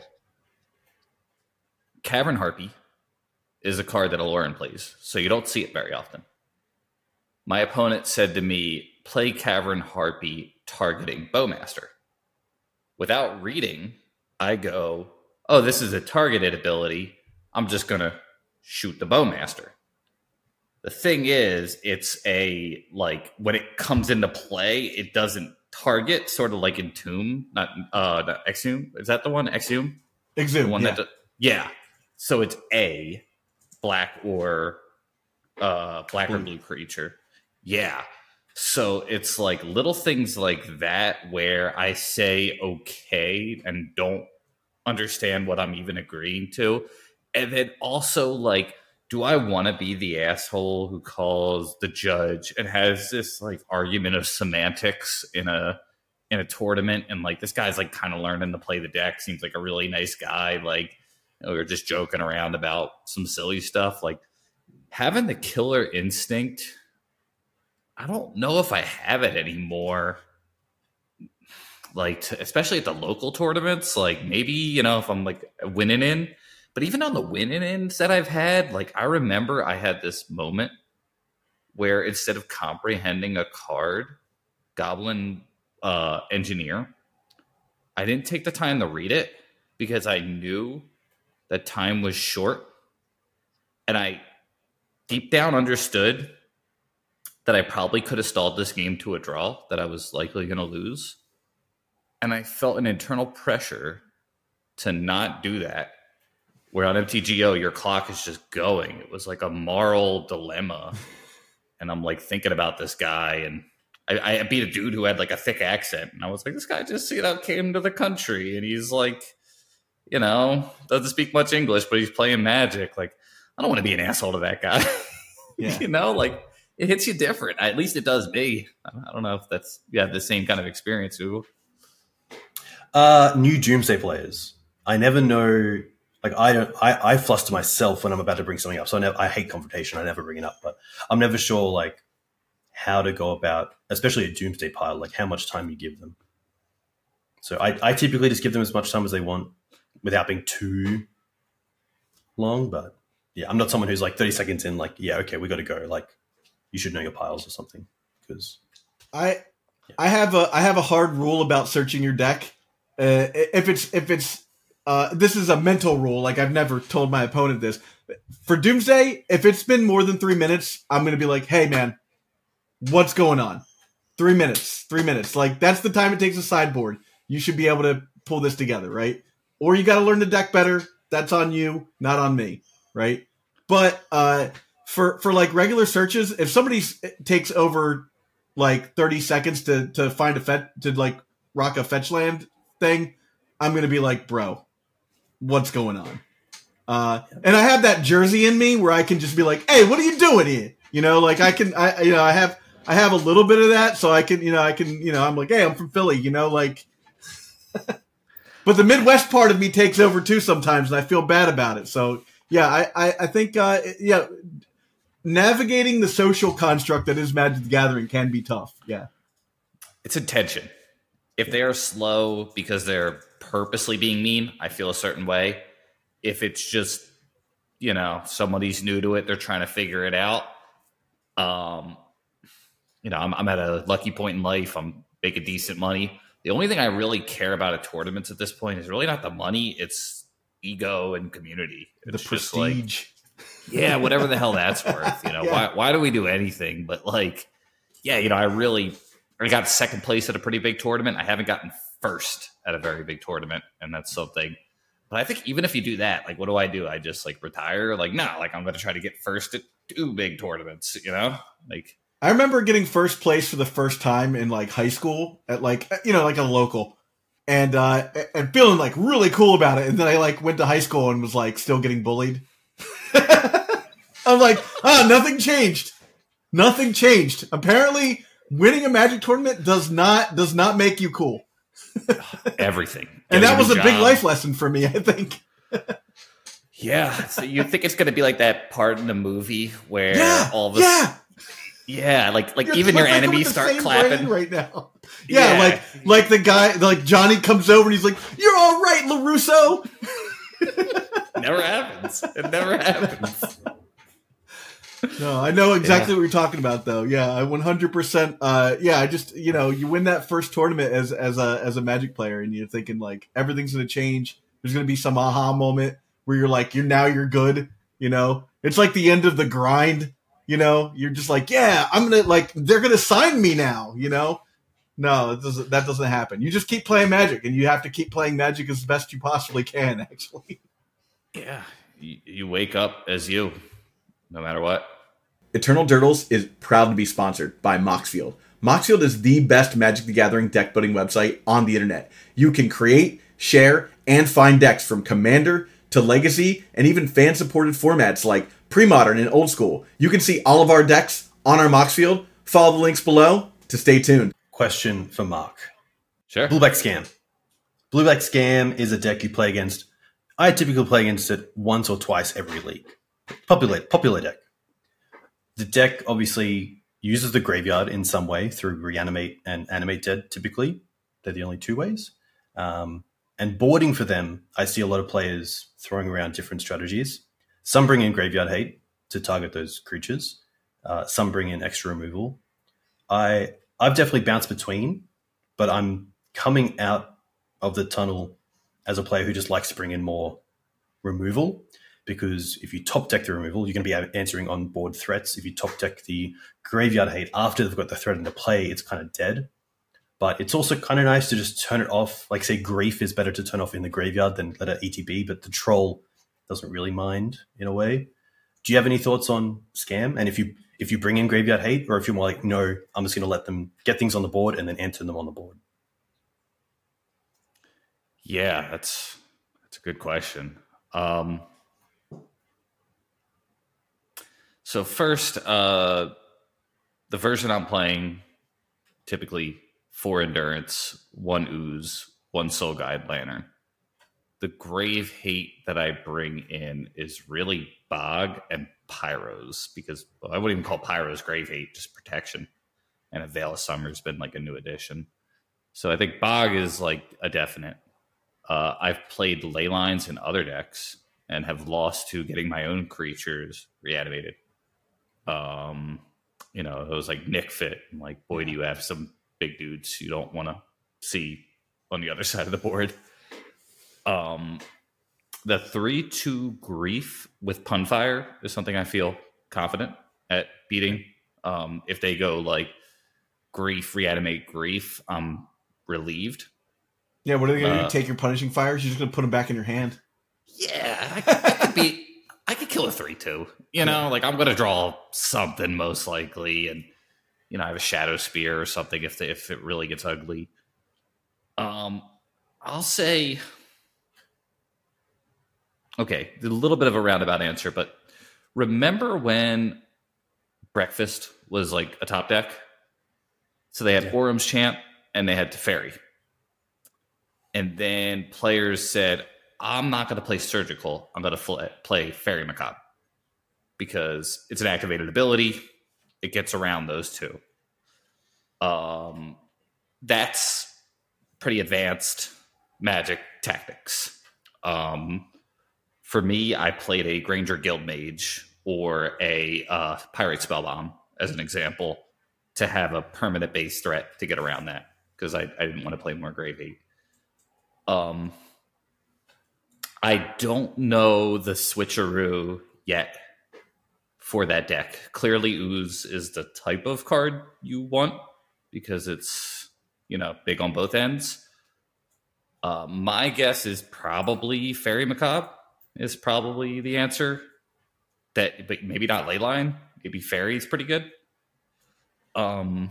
Cavern Harpy is a card that Aloran plays, so you don't see it very often. My opponent said to me, play Cavern Harpy targeting Bowmaster. Without reading, I go, oh, this is a targeted ability. I'm just going to shoot the Bowmaster. The thing is, it's when it comes into play, it doesn't target, sort of like Entomb, not Exhume. Is that the one? Exhume? Exhume, the one yeah. Yeah. So it's a black or blue creature. Yeah. So it's like little things like that where I say okay and don't understand what I'm even agreeing to. And then also, like, do I want to be the asshole who calls the judge and has this like argument of semantics in a tournament, and like this guy's like kind of learning to play the deck, seems like a really nice guy, like, you know, we were just joking around about some silly stuff. Like, having the killer instinct, I don't know if I have it anymore. Like, especially at the local tournaments, like maybe, you know, if I'm like winning in, but even on the winning ins that I've had, like I remember I had this moment where instead of comprehending a card, Goblin Engineer, I didn't take the time to read it because I knew that time was short, and I deep down understood that I probably could have stalled this game to a draw, that I was likely going to lose. And I felt an internal pressure to not do that. Where on MTGO, your clock is just going. It was like a moral dilemma. And I'm like thinking about this guy, and I beat a dude who had like a thick accent. And I was like, this guy just, you know, came to the country and he's like, you know, doesn't speak much English, but he's playing Magic. Like, I don't want to be an asshole to that guy. Yeah. You know, like it hits you different. At least it does me. I don't know if that's, you have the same kind of experience, Hugo. New Doomsday players. I never know. Like, I fluster myself when I'm about to bring something up. So I hate confrontation. I never bring it up, but I'm never sure like how to go about, especially a Doomsday pile, like how much time you give them. So I typically just give them as much time as they want without being too long. But yeah, I'm not someone who's like 30 seconds in, like, yeah, okay, we got to go. Like, you should know your piles or something. Because I have a hard rule about searching your deck. If it's this is a mental rule. Like, I've never told my opponent this. For Doomsday, if it's been more than 3 minutes, I'm going to be like, hey, man, what's going on? 3 minutes. Like, that's the time it takes a sideboard. You should be able to pull this together, right? Or you got to learn the deck better. That's on you, not on me, right? But for like regular searches, if somebody takes over like 30 seconds to find to like rock a fetch land thing, I'm going to be like, bro, what's going on? And I have that Jersey in me where I can just be like, hey, what are you doing here? You know, like I have a little bit of that, so I can, I'm like, hey, I'm from Philly, you know, like, but the Midwest part of me takes over too sometimes, and I feel bad about it. So yeah, I think, navigating the social construct that is Magic the Gathering can be tough. Yeah. It's intention. If they are slow because they're purposely being mean, I feel a certain way. If it's just, you know, somebody's new to it, they're trying to figure it out. You know, I'm at a lucky point in life. I'm making decent money. The only thing I really care about at tournaments at this point is really not the money. It's ego and community. It's the prestige. Like, yeah, whatever the hell that's worth. You know, yeah. Why do we do anything? But like, yeah, you know, I got second place at a pretty big tournament. I haven't gotten first at a very big tournament, and that's something. But I think even if you do that, like, what do? I just like retire? Like, no, like I'm going to try to get first at 2 big tournaments, you know? Like, I remember getting first place for the first time in like high school at like, you know, like a local, and feeling like really cool about it. And then I like went to high school and was like still getting bullied. I'm like, nothing changed. Nothing changed. Apparently, winning a Magic tournament does not make you cool. Everything. And that was a big life lesson for me, I think. Yeah. So you think it's going to be like that part in the movie where all of us... Yeah, like even your enemies start clapping right now. Yeah, like the guy, like Johnny comes over and he's like, "You're all right, LaRusso." Never happens. It never happens. No, I know exactly what you're talking about, though. Yeah, I 100%. I just, you know, you win that first tournament as a Magic player, and you're thinking like everything's going to change. There's going to be some aha moment where you're like, you're good. You know, it's like the end of the grind. You know, you're just like, yeah, I'm going to like, they're going to sign me now, you know? No, that doesn't happen. You just keep playing Magic, and you have to keep playing Magic as best you possibly can, actually. Yeah. You wake up as you, no matter what. Eternal Durdles is proud to be sponsored by Moxfield. Moxfield is the best Magic the Gathering deck building website on the internet. You can create, share, and find decks from Commander to Legacy and even fan-supported formats like Pre-Modern and Old School. You can see all of our decks on our Moxfield. Follow the links below to stay tuned. Question for Mark. Sure. Blueback Scam. Blueback Scam is a deck you play against. I typically play against it once or twice every league. Popular deck. The deck obviously uses the graveyard in some way through Reanimate and Animate Dead, typically. They're the only two ways. And boarding for them, I see a lot of players throwing around different strategies. Some bring in Graveyard Hate to target those creatures. Some bring in extra removal. I've definitely bounced between, but I'm coming out of the tunnel as a player who just likes to bring in more removal, because if you top deck the removal, you're going to be answering on board threats. If you top deck the Graveyard Hate after they've got the threat into play, it's kind of dead. But it's also kind of nice to just turn it off. Like, say, Grief is better to turn off in the graveyard than let it ETB, but the Troll doesn't really mind in a way. Do you have any thoughts on Scam? And if you bring in Graveyard Hate, or if you're more like, no, I'm just going to let them get things on the board and then enter them on the board? Yeah, that's a good question. So first, the version I'm playing, typically 4 Endurance, 1 Ooze, 1 Soul Guide Lantern. The Grave Hate that I bring in is really Bog and Pyros, because I wouldn't even call Pyros Grave Hate, just protection. And a Veil of Summer's been like a new addition. So I think Bog is like a definite. I've played ley lines in other decks and have lost to getting my own creatures reanimated. It was like Nick Fit. Like, boy, do you have some big dudes you don't want to see on the other side of the board. The 3/2 Grief with Punfire is something I feel confident at beating. If they go like Grief, Reanimate, Grief, I'm relieved. Yeah, what are they going to do? Take your Punishing Fires? You're just going to put them back in your hand? Yeah, I could kill a 3/2. Like, I'm going to draw something most likely, and I have a Shadow Spear or something if it really gets ugly. I'll say, okay, a little bit of a roundabout answer, but remember when Breakfast was like a top deck? So they had Orum's Chant and they had Teferi. And then players said, I'm not going to play Surgical. I'm going to play Fairy Macabre because it's an activated ability. It gets around those two. That's pretty advanced Magic tactics. For me, I played a Granger Guildmage or a Pirate Spellbomb as an example to have a permanent base threat to get around that because I didn't want to play more Grave Hate. I don't know the switcheroo yet for that deck. Clearly, Ooze is the type of card you want because it's, big on both ends. My guess is probably Fairy Macabre is probably the answer. But maybe not Leyline. Maybe Fairy is pretty good. I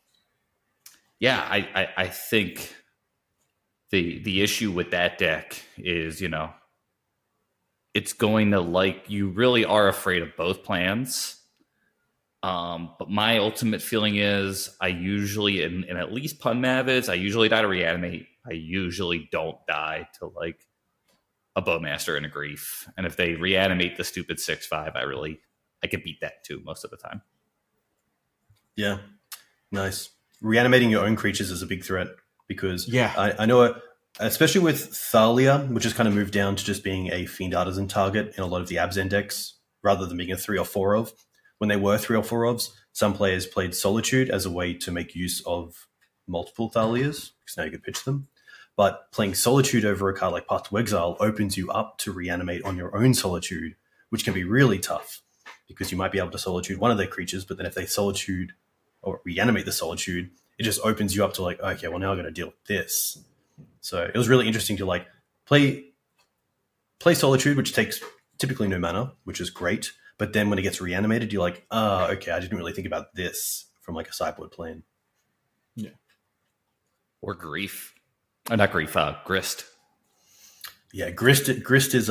think the issue with that deck is, it's going to you really are afraid of both plans. But my ultimate feeling is I usually, in at least Pun Mavids, I usually die to Reanimate. I usually don't die to a Bowmaster and a Grief. And if they reanimate the stupid 6/5, I could beat that too most of the time. Yeah, nice. Reanimating your own creatures is a big threat because I know it, especially with Thalia, which has kind of moved down to just being a Fiend Artisan target in a lot of the Abzan decks, rather than being a 3 or 4 of. When they were 3 or 4 ofs, some players played Solitude as a way to make use of multiple Thalias, because now you can pitch them. But playing Solitude over a card like Path to Exile opens you up to reanimate on your own Solitude, which can be really tough, because you might be able to Solitude one of their creatures, but then if they Solitude or reanimate the Solitude, it just opens you up to okay, well, now I'm going to deal with this. So it was really interesting to play Solitude, which takes typically no mana, which is great, But then when it gets reanimated, you're like, oh, okay, I didn't really think about this from like a sideboard plane. Yeah. Or grief. Not grief, grist. Yeah, grist is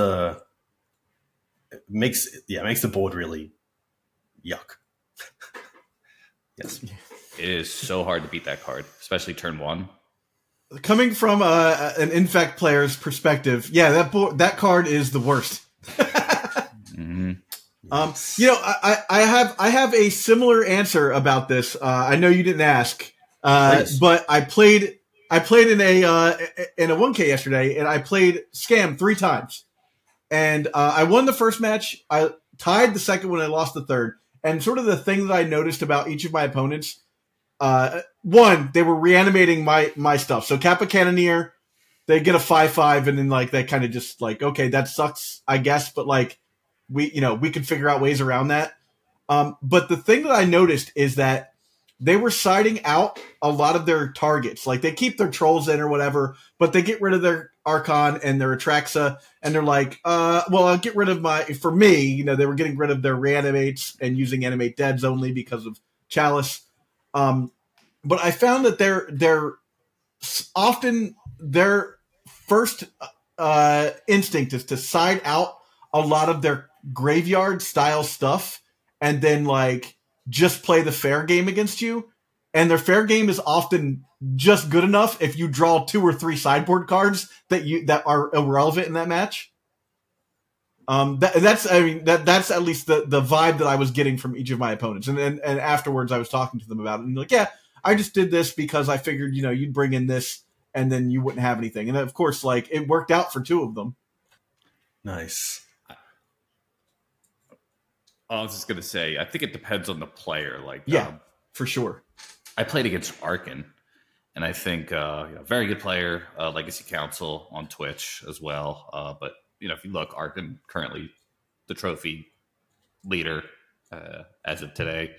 makes the board really yuck. Yes. It is so hard to beat that card, especially turn 1. Coming from an Infect player's perspective, yeah, that card is the worst. Mm-hmm. I have a similar answer about this. I know you didn't ask, but I played in a 1K yesterday, and I played Scam 3 times, and I won the first match. I tied the second one. I lost the third. And sort of the thing that I noticed about each of my opponents, one, they were reanimating my stuff. So Kappa Cannoneer, they get a 5/5, and then like they kind of just like, okay, that sucks, I guess, but like we can figure out ways around that. But the thing that I noticed is that they were siding out a lot of their targets. Like they keep their trolls in or whatever, but they get rid of their Archon and their Atraxa, and they're like, well, I'll get rid of for me, they were getting rid of their reanimates and using animate deads only because of Chalice. But I found that they're often their first instinct is to side out a lot of their graveyard style stuff and then like just play the fair game against you. And their fair game is often just good enough if you draw 2 or 3 sideboard cards that are irrelevant in that match. That's at least the vibe that I was getting from each of my opponents. And afterwards I was talking to them about it and like, yeah, I just did this because I figured, you'd bring in this and then you wouldn't have anything. And of course, like it worked out for 2 of them. Nice. I was just going to say, I think it depends on the player. Like, yeah, for sure. I played against Arkin, and I think very good player, Legacy Council on Twitch as well. But if you look, Arkin currently the trophy leader as of today,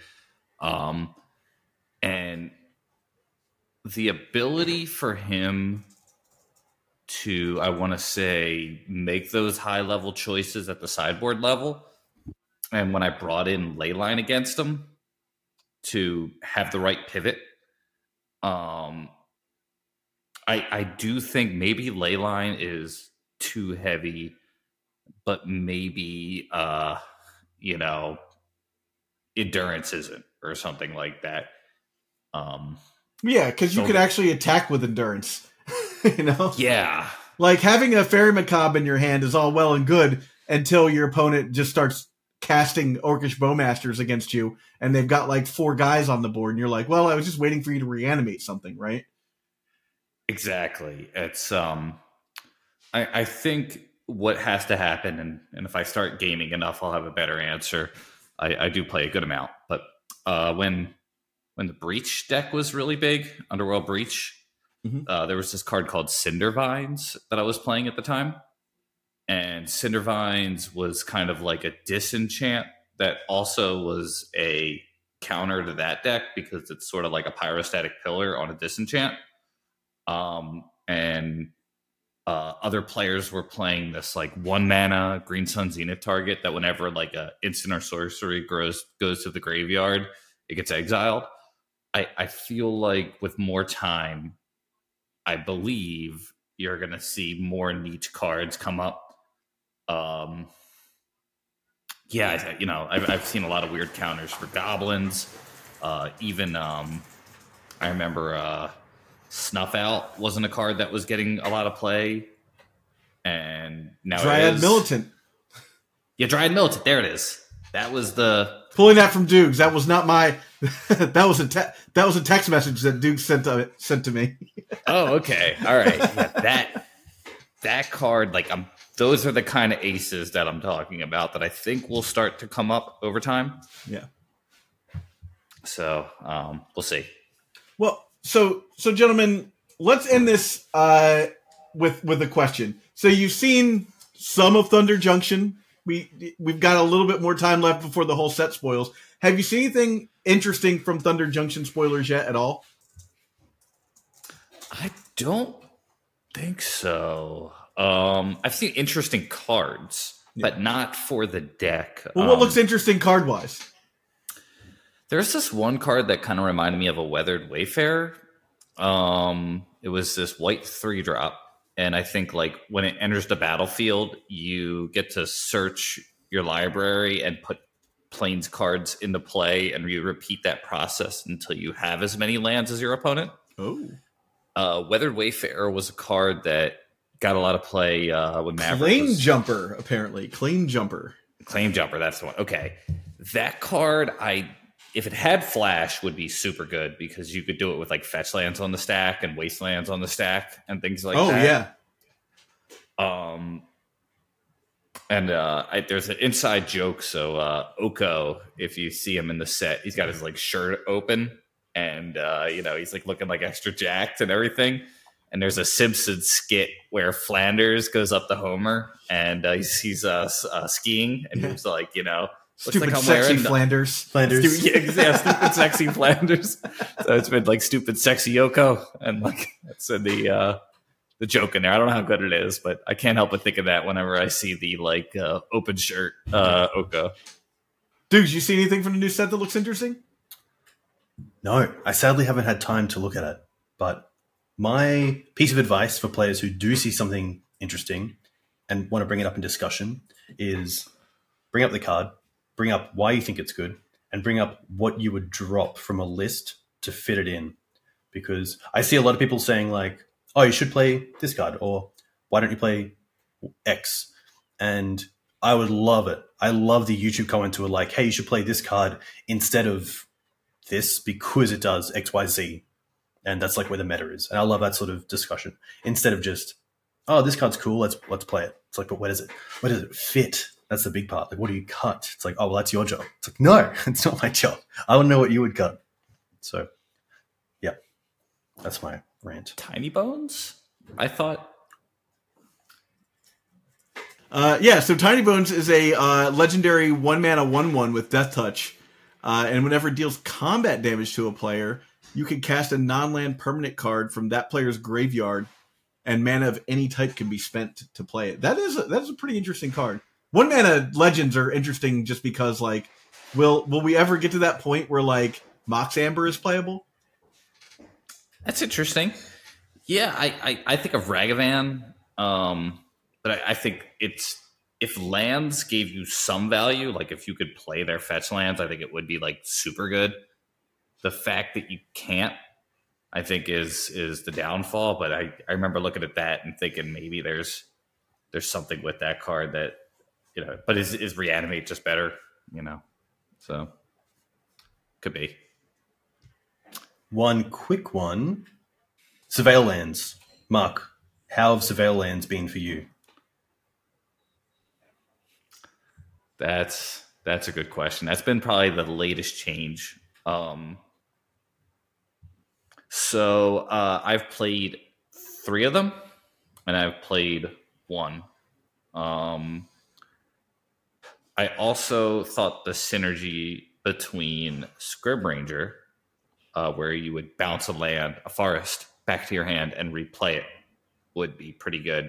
and the ability for him to, I want to say, make those high level choices at the sideboard level. And when I brought in Leyline against him to have the right pivot, I do think maybe Leyline is too heavy, but maybe, Endurance isn't, or something like that. Yeah, because you could actually attack with Endurance, Yeah. Like having a Fairy Macabre in your hand is all well and good until your opponent just starts casting Orcish Bowmasters against you, and they've got like 4 guys on the board, and you're like, well, I was just waiting for you to reanimate something, right? Exactly. It's I think what has to happen, and if I start gaming enough, I'll have a better answer. I do play a good amount, but when the Breach deck was really big, Underworld Breach, there was this card called Cindervines that I was playing at the time. And Cindervines was kind of like a disenchant that also was a counter to that deck because it's sort of like a pyrostatic pillar on a disenchant. And other players were playing this like 1 mana Green Sun Zenith target that whenever like a instant or sorcery goes to the graveyard, it gets exiled. I feel like with more time, I believe you're going to see more niche cards come up. I've seen a lot of weird counters for goblins. I remember Snuff Out wasn't a card that was getting a lot of play, and now Dryad Militant. Yeah, Dryad Militant. There it is. That was pulling that from Dukes. That was not my. that was a text message that Duke sent to me. Oh, okay, all right. Yeah, that card, like those are the kind of aces that I'm talking about that I think will start to come up over time. Yeah. So we'll see. Well, so gentlemen, let's end this with a question. So you've seen some of Thunder Junction. We've got a little bit more time left before the whole set spoils. Have you seen anything interesting from Thunder Junction spoilers yet at all? I don't think so. I've seen interesting cards. but not for the deck. Well, what looks interesting card-wise? There's this one card that kind of reminded me of a Weathered Wayfarer. It was this white 3-drop. And I think like when it enters the battlefield, you get to search your library and put Plains cards into play, and you repeat that process until you have as many lands as your opponent. Oh. Weathered Wayfarer was a card that got a lot of play with Maverick. Claim Jumper, apparently. Claim Jumper, that's the one. Okay. That card, if it had Flash, would be super good because you could do it with like fetch lands on the stack and wastelands on the stack and things like that. Oh, yeah. And there's an inside joke. So Oko, if you see him in the set, he's got his like shirt open and, he's like looking like extra jacked and everything. And there's a Simpsons skit where Flanders goes up to Homer and he's skiing and he's like, Stupid like sexy Flanders. Stupid sexy Flanders. So it's been like stupid sexy Yoko, and like that's in the joke in there. I don't know how good it is, but I can't help but think of that whenever I see the like open shirt Oko. Dude, you see anything from the new set that looks interesting? No, I sadly haven't had time to look at it. But my piece of advice for players who do see something interesting and want to bring it up in discussion is bring up the card, bring up why you think it's good, and bring up what you would drop from a list to fit it in. Because I see a lot of people saying like, oh, you should play this card, or why don't you play X? And I would love it. I love the YouTube comments who are like, hey, you should play this card instead of this because it does X, Y, Z. And that's like where the meta is. And I love that sort of discussion instead of just, oh, this card's cool, let's play it. It's like, but where does it fit? That's the big part. Like, what do you cut? It's like, oh, well, that's your job. It's like, no, it's not my job. I want to know what you would cut. So, yeah, that's my rant. Tiny Bones? I thought. So Tiny Bones is a legendary 1-mana 1/1 with Death Touch. And whenever it deals combat damage to a player, you can cast a non-land permanent card from that player's graveyard, and mana of any type can be spent to play it. That is a pretty interesting card. 1-mana legends are interesting just because, like, will we ever get to that point where, like, Mox Amber is playable? That's interesting. Yeah, I think of Ragavan, but I think if lands gave you some value, like if you could play their fetch lands, I think it would be, like, super good. The fact that you can't, I think, is the downfall. But I remember looking at that and thinking maybe there's something with that card that, but is Reanimate just better, So could be. One quick one. Surveil lands. Mark, how have Surveil lands been for you? That's a good question. That's been probably the latest change. So I've played 3 of them, and I've played 1. I also thought the synergy between Scrib Ranger, where you would bounce a forest, back to your hand and replay it, would be pretty good.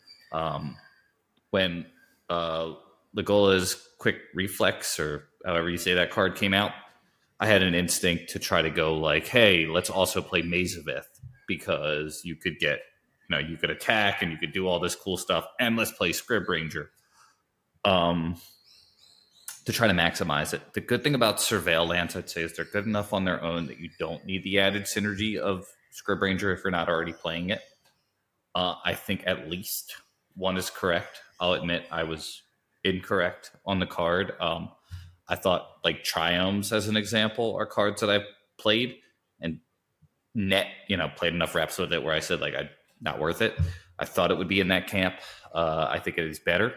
When Legola's Quick Reflex, or however you say that card, came out, I had an instinct to try to go like, hey, let's also play Maze of Ith, because you could get, you could attack and you could do all this cool stuff, and let's play Scrib Ranger to try to maximize it. The good thing about Surveil lands, I'd say, is they're good enough on their own that you don't need the added synergy of Scrib Ranger if you're not already playing it. I think at least 1 is correct. I'll admit I was incorrect on the card. I thought like Triomes, as an example, are cards that I've played and played enough reps with it where I said like, not worth it. I thought it would be in that camp. I think it is better.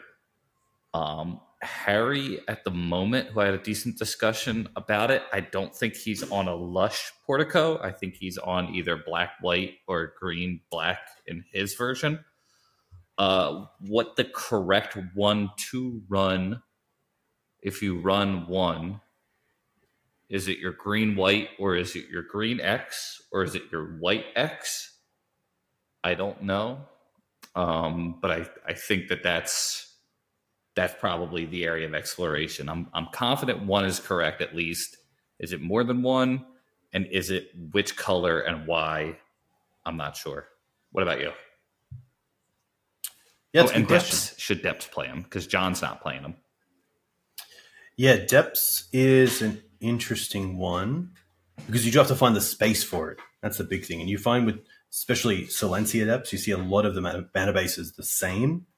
Harry, at the moment, who I had a decent discussion about it, I don't think he's on a Lush Portico. I think he's on either black-white or green-black in his version. What the correct one to run, if you run 1, is it your green-white, or is it your green-X, or is it your white-X? I don't know. But I think that's that's probably the area of exploration. I'm confident one is correct at least. Is it more than one? And is it which color and why? I'm not sure. What about you? Yeah, and Depths. Should Depths play them? Because John's not playing them. Yeah, Depths is an interesting one because you do have to find the space for it. That's the big thing. And you find with especially Silencia Depths, you see a lot of the mana bases the same.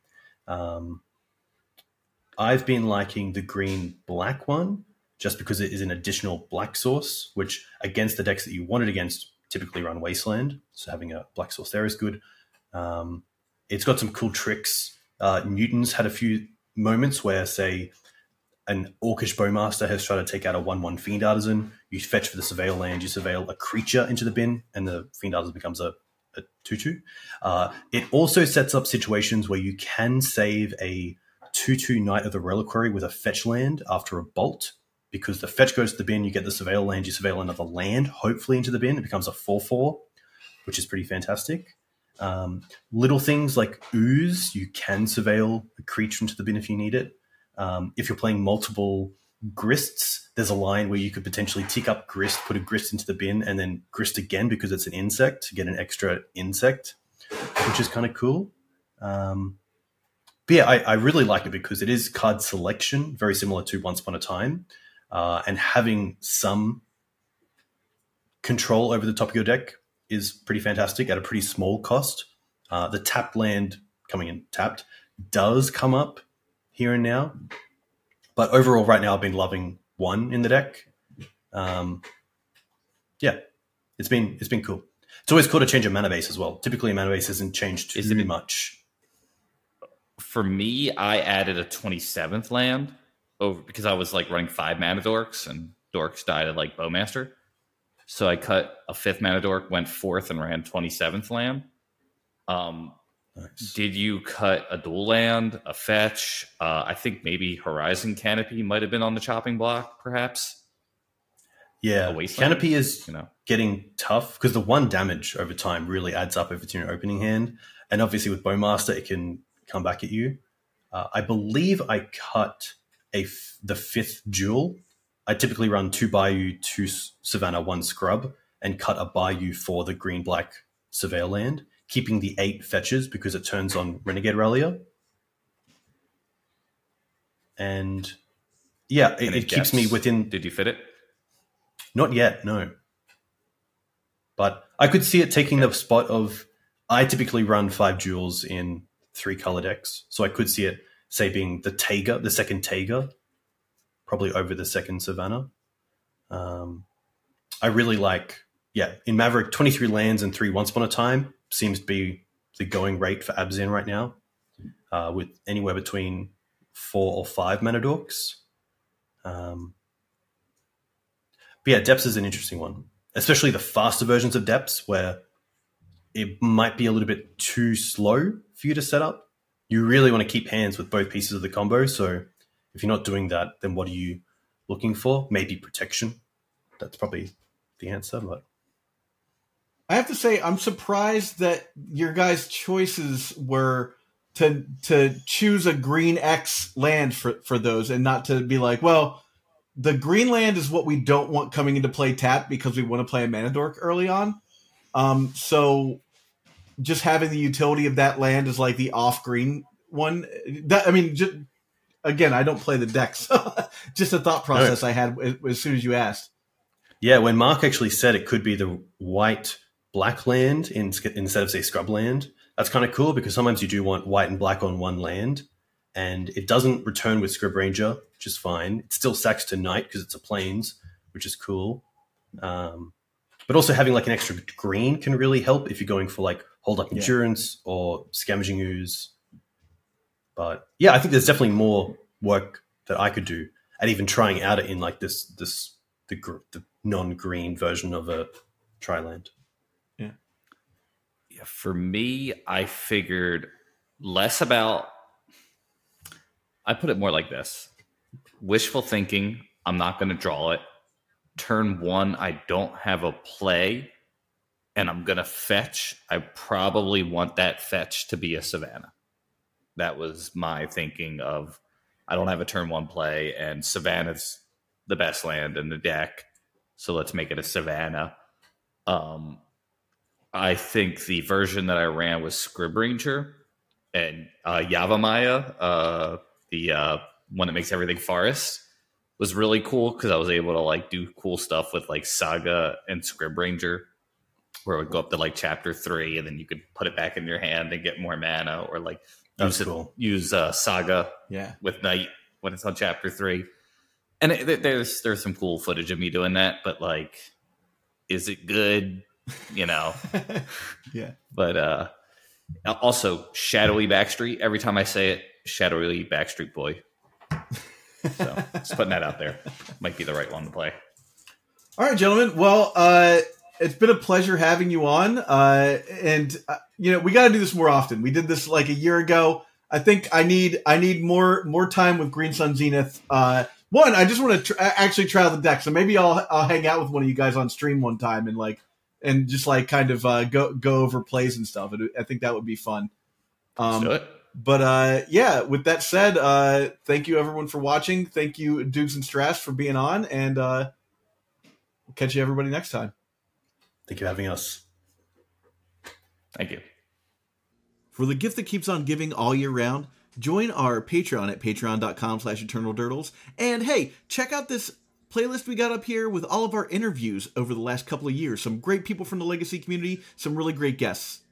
I've been liking the green-black one just because it is an additional black source, which against the decks that you want it against typically run Wasteland. So having a black source there is good. It's got some cool tricks. Newton's had a few moments where, say, an Orcish Bowmaster has tried to take out a 1/1 Fiend Artisan. You fetch for the Surveil land, you surveil a creature into the bin, and the Fiend Artisan becomes a 2/2. It also sets up situations where you can save a 2/2 Knight of the Reliquary with a fetch land after a bolt, because the fetch goes to the bin, you get the Surveil land, you surveil another land, hopefully into the bin. It becomes a 4/4, which is pretty fantastic. Little things like Ooze, you can surveil a creature into the bin if you need it. If you're playing multiple Grists, there's a line where you could potentially tick up Grist, put a Grist into the bin, and then Grist again because it's an insect to get an extra insect, which is kind of cool. But yeah, I really like it because it is card selection, very similar to Once Upon a Time, and having some control over the top of your deck is pretty fantastic at a pretty small cost. The tapped land coming in tapped does come up here and now, but overall right now I've been loving one in the deck. Yeah, it's been cool. It's always cool to change a mana base as well. Typically a mana base isn't changed too much. For me, I added a 27th land over because I was like running 5 mana dorks and dorks died at like Bowmaster. So I cut a 5th mana dork, went 4th and ran 27th land. Nice. Did you cut a dual land, a fetch? I think maybe Horizon Canopy might have been on the chopping block, perhaps. Yeah, Canopy is getting tough because the 1 damage over time really adds up over to your opening hand. And obviously with Bowmaster, it can come back at you. I believe I cut the 5th Jewel. I typically run 2 Bayou, 2 Savannah, 1 Scrub, and cut a Bayou for the green-black Surveil land, keeping the 8 fetches because it turns on Renegade Rallier. And yeah, it keeps me within... Did you fit it? Not yet, no. But I could see it taking the spot of... I typically run 5 Jewels in 3 color decks, so I could see it, say, being the Taiga, the second Taiga, probably over the second Savannah. I really like, in Maverick, 23 lands and 3 Once Upon a Time seems to be the going rate for Abzan right now, with anywhere between 4 or 5 mana dorks. But yeah, Depths is an interesting one, especially the faster versions of Depths where it might be a little bit too slow for you to set up. You really want to keep hands with both pieces of the combo. So if you're not doing that, then what are you looking for? Maybe protection. That's probably the answer. But I have to say, I'm surprised that your guys' choices were to choose a green X land for those and not to be like, well, the green land is what we don't want coming into play tapped because we want to play a mana dork early on. So just having the utility of that land is like the off-green one. Again, I don't play the decks. Just a thought process I had as soon as you asked. Yeah, when Mark actually said it could be the white-black land instead of, say, scrub land, that's kind of cool because sometimes you do want white and black on one land, and it doesn't return with Scrib Ranger, which is fine. It still sacks to Knight because it's a plains, which is cool. But also having like an extra green can really help if you're going for like Hold Up Endurance or Scavenging Ooze. But yeah, I think there's definitely more work that I could do at even trying out it in like the non-green version of a Tri-land. Yeah. For me, I figured less about... I put it more like this. Wishful thinking, I'm not going to draw it. Turn 1, I don't have a play, and I'm going to fetch. I probably want that fetch to be a Savannah. That was my thinking of, I don't have a turn 1 play, and Savannah's the best land in the deck, so let's make it a Savannah. I think the version that I ran was Scribranger and Yavimaya, the one that makes everything forest, was really cool because I was able to like do cool stuff with like Saga and Scribranger, where it would go up to like chapter 3, and then you could put it back in your hand and get more mana, or like use Saga with Night when it's on chapter 3. And there's some cool footage of me doing that, but like, is it good? You know? Yeah. But also, Shadowy Backstreet. Every time I say it, Shadowy Backstreet Boy. So just putting that out there. Might be the right one to play. All right, gentlemen. Well, it's been a pleasure having you on. And we got to do this more often. We did this like a year ago. I think I need more time with Green Sun Zenith. One, I just want to actually try out the deck. So maybe I'll hang out with one of you guys on stream one time and just like kind of go over plays and stuff. I think that would be fun. Let's do it. But with that said, thank you everyone for watching. Thank you Dukes and Strass for being on, and we'll catch you everybody next time. Thank you for having us. Thank you. For the gift that keeps on giving all year round, join our Patreon at patreon.com/eternaldurdles. And hey, check out this playlist we got up here with all of our interviews over the last couple of years. Some great people from the Legacy community, some really great guests.